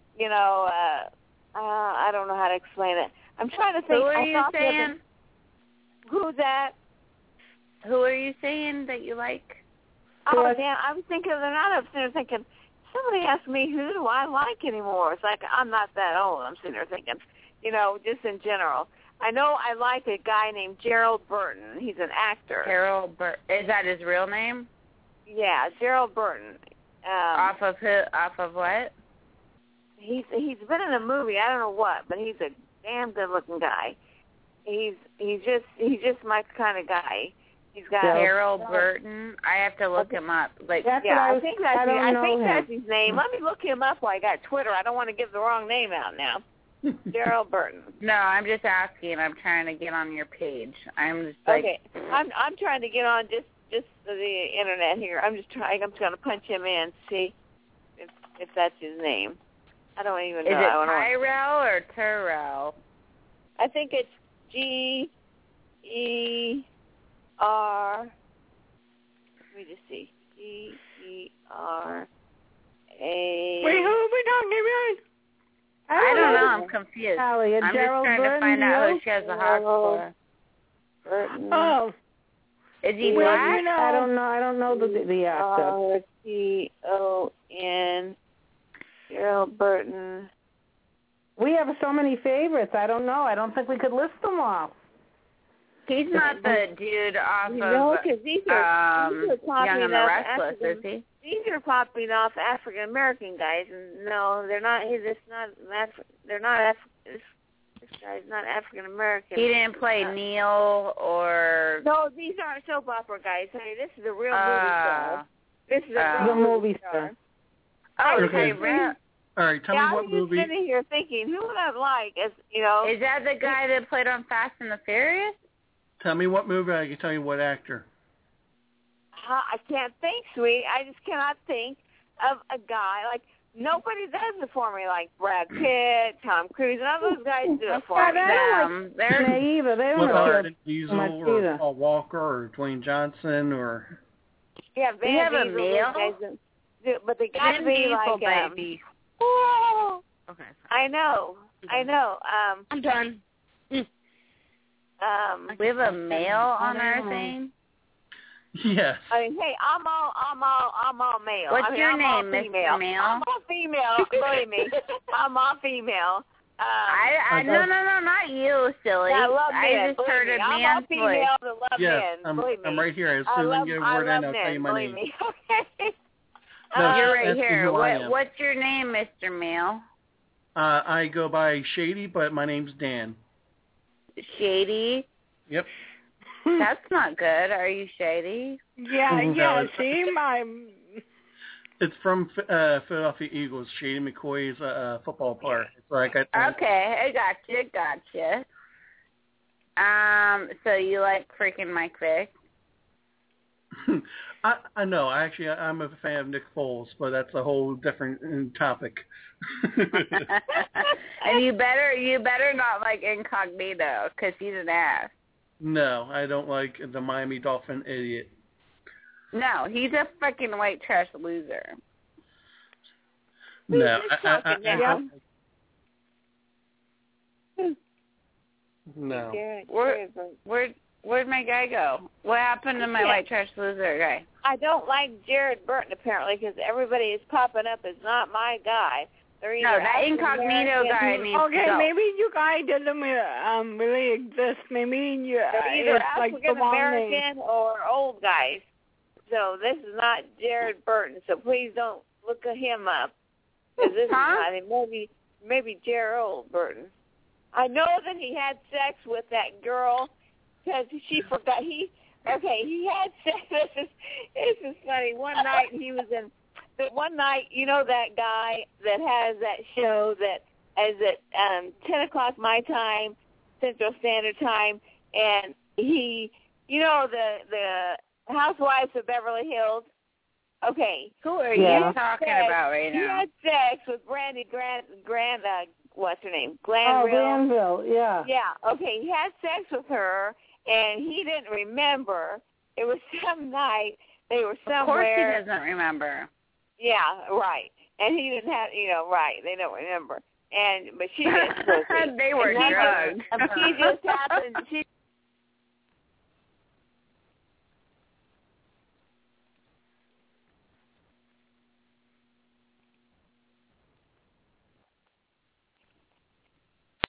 I don't know how to explain it. I'm trying to think. Who are you saying? Who's that? Who are you saying that you like? Oh, damn. I'm thinking, they're not up there thinking, somebody asked me, who do I like anymore? It's like, I'm not that old. I'm sitting there thinking, just in general. I know I like a guy named Gerald Burton. He's an actor. Gerald Burton. Is that his real name? Yeah, Gerald Burton. Off of who? Off of what? He's been in a movie. I don't know what, but he's a damn good-looking guy. He's just my kind of guy. He's got Gerald Burton. I have to look him up. I think that's his name. Let me look him up while I got Twitter. I don't want to give the wrong name out now. Gerald Burton. No, I'm just asking. I'm trying to get on your page. I'm just like okay. I'm trying to get on just the internet here. I'm just going to punch him in, see if that's his name. I don't even know. Is it Tyrell or Terrell? I think it's G-E-R. Let me just see. G-E-R-A. Wait, who are we talking about? I don't know. I'm confused. Allie, I'm just trying to find out who she has the hots for. Burton. Oh. Is he Well, black? you know, I don't know the actor. T-O-N, Gerald Burton. We have so many favorites. I don't know. I don't think we could list them all. He's not the dude off No, of because these are Young and the Restless, is he? These are popping off African American guys, and no, they're not. They're not. This guy's not African American. He didn't play Neil or. No, these aren't soap opera guys. Honey, this is a real movie star. This is a real movie star. Oh, Okay. okay. All right, tell me what movie. I was just sitting here thinking, who would I like? As you know, Is that the guy that played on Fast and the Furious? Tell me what movie. I can tell you what actor. I can't think, sweet. I just cannot think of a guy like. Nobody does it for me like Brad Pitt, Tom Cruise, and all those guys do it for me. They're naive. They don't What about know Vin Diesel or Paul Walker or Dwayne Johnson or? Yeah, Do you have a Diesel, male? those guys do, but they got to Vin be Diesel, like. baby. Okay. I know. I'm done. We have a male on our thing. Yes. I mean, hey, I'm all male. What's your I'm all name, Mr. female. Male? I'm all female. Believe me, I'm all female. No, not you, silly. I love men. just heard a I'm all man's female voice. that love Yes, men. Believe me. I'm right here. As soon as you get a word in, I'll tell you my believe name. me. Okay. No, You're right that's here. who I am. What's your name, Mr. Male? I go by Shady, but my name's Dan. Shady? Yep. That's not good. Are you shady? Yeah, No, see, It's from Philadelphia Eagles. Shady McCoy's football player. So I got that. Okay, I gotcha. So you like freaking Mike Vick? I know. Actually, I'm a fan of Nick Foles, but that's a whole different topic. And you better not like Incognito, because he's an ass. No, I don't like the Miami Dolphin idiot. No, he's a freaking white trash loser. No, no. Where'd my guy go? What happened to my white trash loser guy? I don't like Jared Burton apparently because everybody is popping up as not my guy. No, that Incognito guy needs to go. Maybe you guys doesn't really exist. Maybe they're either it's like the African wrong name. American or old guys. So this is not Jared Burton. So please don't look him up. This is not him. Maybe Gerald Burton. I know that he had sex with that girl because she forgot. He had sex. This is funny. One night he was in. One night, you know that guy that has that show that is at 10 o'clock my time, Central Standard Time, and he, you know, the Housewives of Beverly Hills. Okay. Who are you talking about right now? He had sex with Brandy what's her name? Glanville, yeah. Yeah, okay. He had sex with her, and he didn't remember. It was some night. They were somewhere. Of course he doesn't remember. Yeah, right. And he didn't have, right. They don't remember. But she didn't. They were drugged. She just happened. She